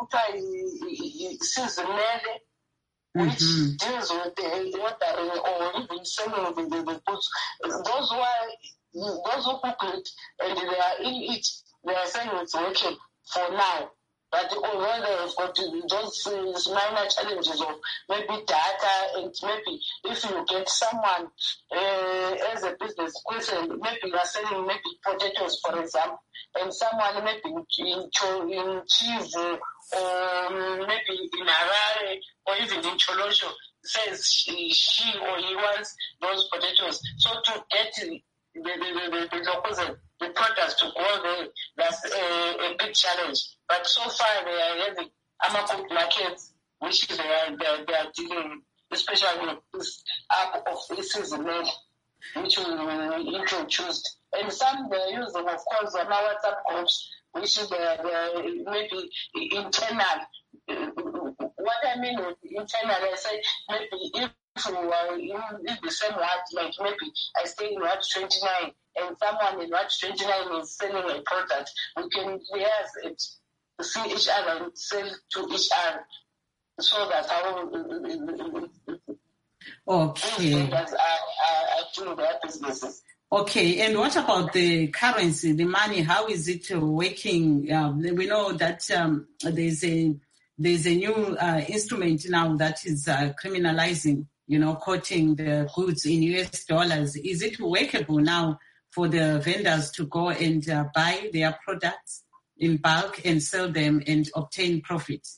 seasonally, which mm-hmm. deals with the ordering or even selling the, the, the goods. Those who are those who cook it and they are in it, they are saying it's working for now. But although they've got those minor challenges of maybe data and maybe if you get someone uh, as a business person, maybe you are selling maybe potatoes, for example, and someone maybe in, in Chivu or maybe in Harare or even in Cholosho says she, she or he wants those potatoes. So to get the, the, the, the, the opposite, the products to go there, that's a, a big challenge. But so far they are having Amacook markets, which they are, they are, they are dealing, especially with this app of season made, which we introduced. And some they are using, of course, on our WhatsApp groups, which is they are maybe internal. What I mean with internal, I say maybe if you are in the same ward, like maybe I stay in Ward twenty-nine and someone in Ward twenty-nine is selling a product, we can rehearse it, see each other and sell to each other so that our okay. are, are, are doing their businesses. Okay, and what about the currency, the money? How is it working? Um, we know that um, there's a there's a new uh, instrument now that is uh, criminalizing, you know, quoting the goods in U S dollars. Is it workable now for the vendors to go and uh, buy their products in bulk and sell them and obtain profits?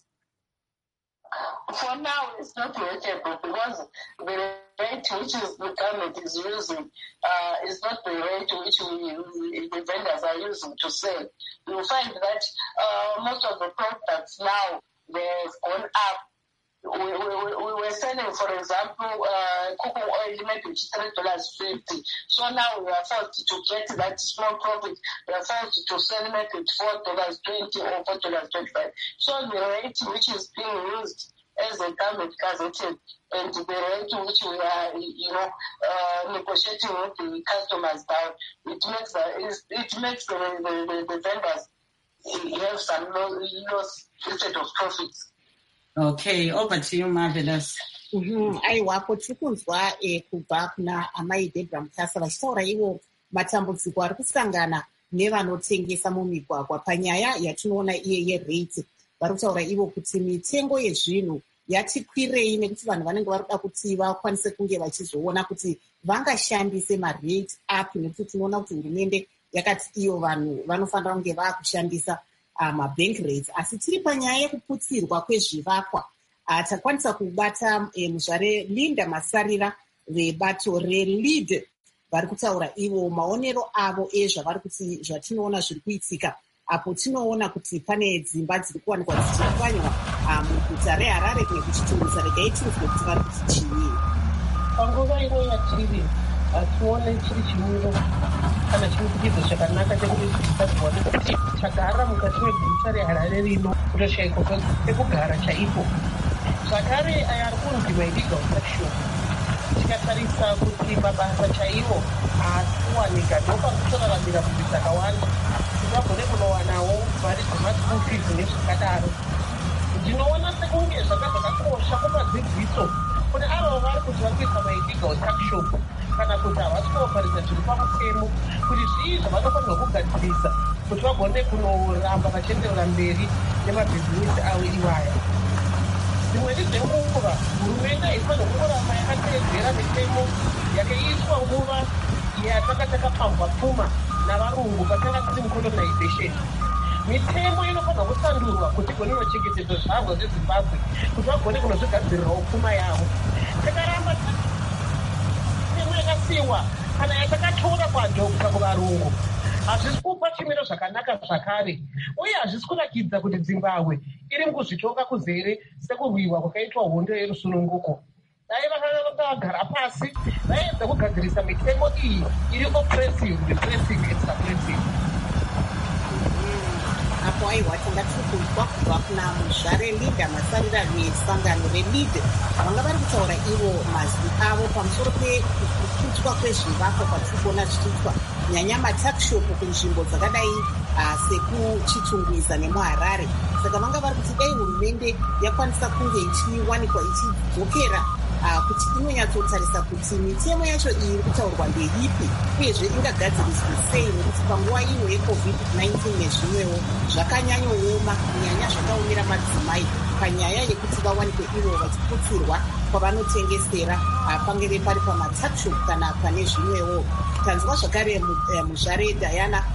For now, it's not workable because the rate which is the government is using uh, is not the rate which we, the vendors are using to sell. You will find that uh, most of the products now, they've gone up. We, we, we were selling, for example, uh, cooking oil maybe three dollars fifty. So now we are forced to get that small profit. We are forced to sell maybe four dollars twenty or four dollars twenty-five. So the rate which is being used as a government gazetted and the rate which we are, you know, uh, negotiating with the customers down, it makes the, it makes the, the, the, the vendors have some loss instead of profits. Okay, over to you, Marvelous. Mm-hmm. Aiwapo tiri kunzwa kubva kuna amai Debra Mutasa vachitaura ivo matambudziko ari kusangana nevanotengesa mumigwagwa panyaya yatinoona iye yerate. Vari kutaura ivo kuti mitengo yezvinhu yati kwirei nekuti vanhu vanenge vari kuda kuti vakwanise kunge vachizoona kuti vangashandise marate api, nekuti tinoona kuti hurumende yakati iyo vanhu vanofanira kunge vakushandisa mabank rates. Asi tiri panyaya yekuputsirwa kwezvivakwa. Takwanisa kubata muzvare Linda Masarira vebato reLead vari kutaura ivo maonero avo ezvavari kuti zvatinoona zviri kuitika apo tinoona kuti pane dzimba dziri kuwanikwa dzichipwanywa muguta reHarare kunge kuchitungusa regai tinzwe kuti vari kuti chii. Panguva ino yatiri hatione chiri chimiro kana chimupikidzo chakanaka chekuti tisadziwane kuti tagara mukati meguta reHarare rino kutoshayikwa kwekugara chaipo. Zvakare aya ari kunzi maillegal section, tikatarisa kuti mabasa chaivo haasi kuwanika ndopakutoraramira kuti dzakawanda tingagone kunowanawo mari dzemaschool fees nezvakadaro. Ndinoona sekunge zvanga zvakakosha kumadzidziso kuti avo vari kuti vari kuisa maillegal section kana kuti havasi kuoparidza zviri pamutemo kuti zvii zvavanofanirwa kugadzirisa kuti vagone kunoramba vachienderera mberi nemabhizinisi avo iwaya. Dzimweni dzenguva hurumende haifanira kungoramba yakatedzera mitemo yakaiswa nguva yatakanga takapambwa pfuma navarungu patanga tiri mucolonization. Mitemo inofanira kusandurwa kuti igone kunochengetedza zvavo zvezimbabwe kuti vagone kunozvigadzirirawo pfuma yavo. Takaramba mitemo yakasiyiwa kana yatakatora kwadhokta kuvarungu hazvisi kupa chimiro zvakanaka zvakare, uye hazvisi kurakidza kuti Zimbabwe iri mukuzvitoka kuzere sekurwiwa kwakaitwa hondo yerusununguko. Dai vakanga vagara pasi vaedza kugadzirisa mitemo iyi iri oppressive, repressive and suppressive. Apo aiwa tanga tiri kunzwa kubva kuna muzvare Linda Masarira vesangano reLead vanga vari kutaura ivo mazwi avo pamusoro pekuputswa kwezvivakwa kwatiri kuona zvichiitwa nyanya matakshop kunzvimbo dzakadai sekuchitungwiza nemuHarare. Saka vanga vari kuti dai hurumende yakwanisa kunge ichiwanikwa ichidzokera kuti inonyatsotarisa kuti mitemo yacho iyi iri kutaurwa ndeipi uyezve ingagadziriswa sei, nekuti panguva ino yecovid nineteen nezvimwewo zvakanyanyooma kunyanya zvakaomera madzimai panyaya yekuti vawanikwe ivo vachiputsirwa kwavanotengesera pangeve pari pamatakshop kana pane zvimwewo. Tanzwa zvakare muzvare Diana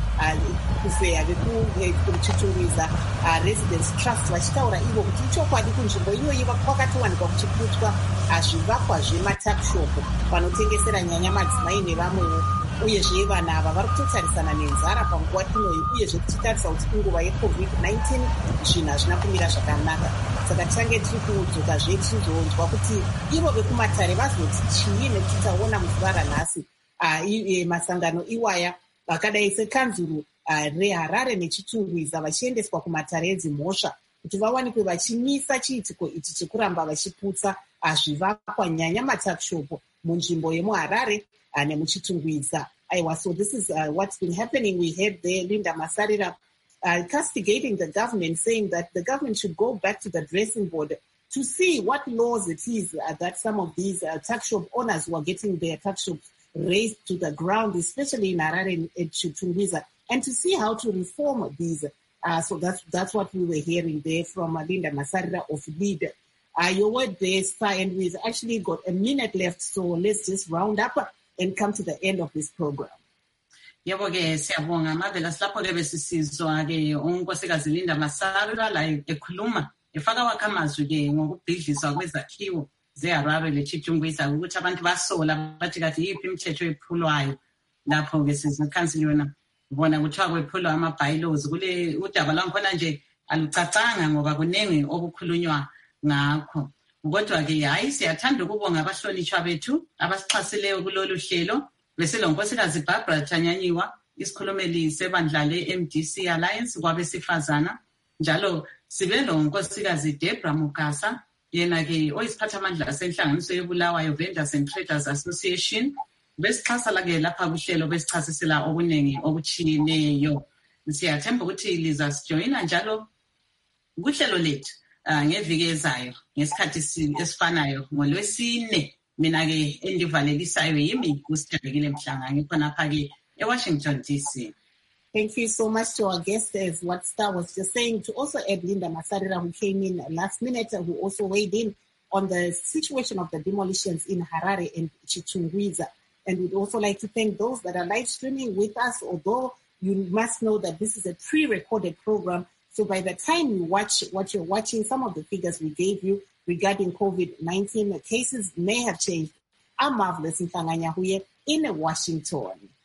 kufeya vekuchitungwiza residence trust vachitaura ivo kuti ichokwadi kunzvimbo iyoyi kwakatowanikwa kuchiputswa zvivakwa zvematakshop panotengesera nyanya madzimai nevamwewo, uyezve vanhu ava vari kutotarisana nenzara panguva inoyi, uyezve tichitarisa kuti inguva yecovid nineteen zvinhu hazvina kumira zvakanaka. Saka tichange tiri kudzokazve tichizonzwa kuti ivo vekumatare vazoti chii, nekuti taona muzuva ranhasi masangano iwaya vakadai sekanzuru reHarare nechitungwiza vachiendeswa kumatare edzimhosva kuti vawanikwe vachimisa chiitiko ichi chekuramba vachiputsa zvivakwa nyanya matakshop munzvimbo yemuHarare nemuchitungwiza. Aiwa, so this is uh, what's been happening. We heard there Linda Masarira uh, castigating the government, saying that the government should go back to the dressing board to see what laws it is uh, that some of these uh, tax shop owners who are getting their tax shops raised to the ground, especially in Harare and Chitungwiza, and to see how to reform these. Uh, so that's that's what we were hearing there from uh, Linda Masarira of LEAD. Uh, your word there, Star, and we've actually got a minute left, so let's just round up and come to the end of this program. Yebo ke siyabonga mavela silapho ke besisizwa ke unkosikazi Linda Masarira la ekhuluma efaka wakhamazwi ke ngokubhidliswa kwezakhiwo zeHarare leChitungwiza ukuthi abantu basola bathi kathi yiphi imithetho ephulwayo lapho ke sizikhansili yona bona kuthiwa kwephulwa ama-bylaws kule udaba lwakhona nje alucacanga ngoba kunengi okukhulunywa ngakho. Kodwa ke hayi siyathanda ukubonga abahlonitshwa bethu abasixhasileyo kulolu hlelo beselo nkosikazi Barbara Thanyanyiwa isikhulumeli sebandla le-M D C Alliance kwabesifazana, njalo sibe lo nkosikazi Deborah Mugasa yena ke oyisiphathamandla senhlanganiso yobulawayo Vendors and Traders Association besixhasa la ke lapha kuhlelo besichasisela okunengi okuchineyo. Siyathemba ukuthi liza sijoyina njalo kuhlelo lethu ngeviki ezayo ngesikhathi esifanayo ngolwesine. Mina ke endivalelisayo yimi uSithandekile Mhlanga ngikhonapha ke eWashington D C. Thank you so much to our guests, as what Star was just saying, to also add Linda Masarira, who came in last minute, who also weighed in on the situation of the demolitions in Harare and Chitungwiza. And we'd also like to thank those that are live streaming with us, although you must know that this is a pre-recorded program. So by the time you watch what you're watching, some of the figures we gave you regarding COVID nineteen cases may have changed. I'm Marvelous Mhlanga Nyahuye in Washington.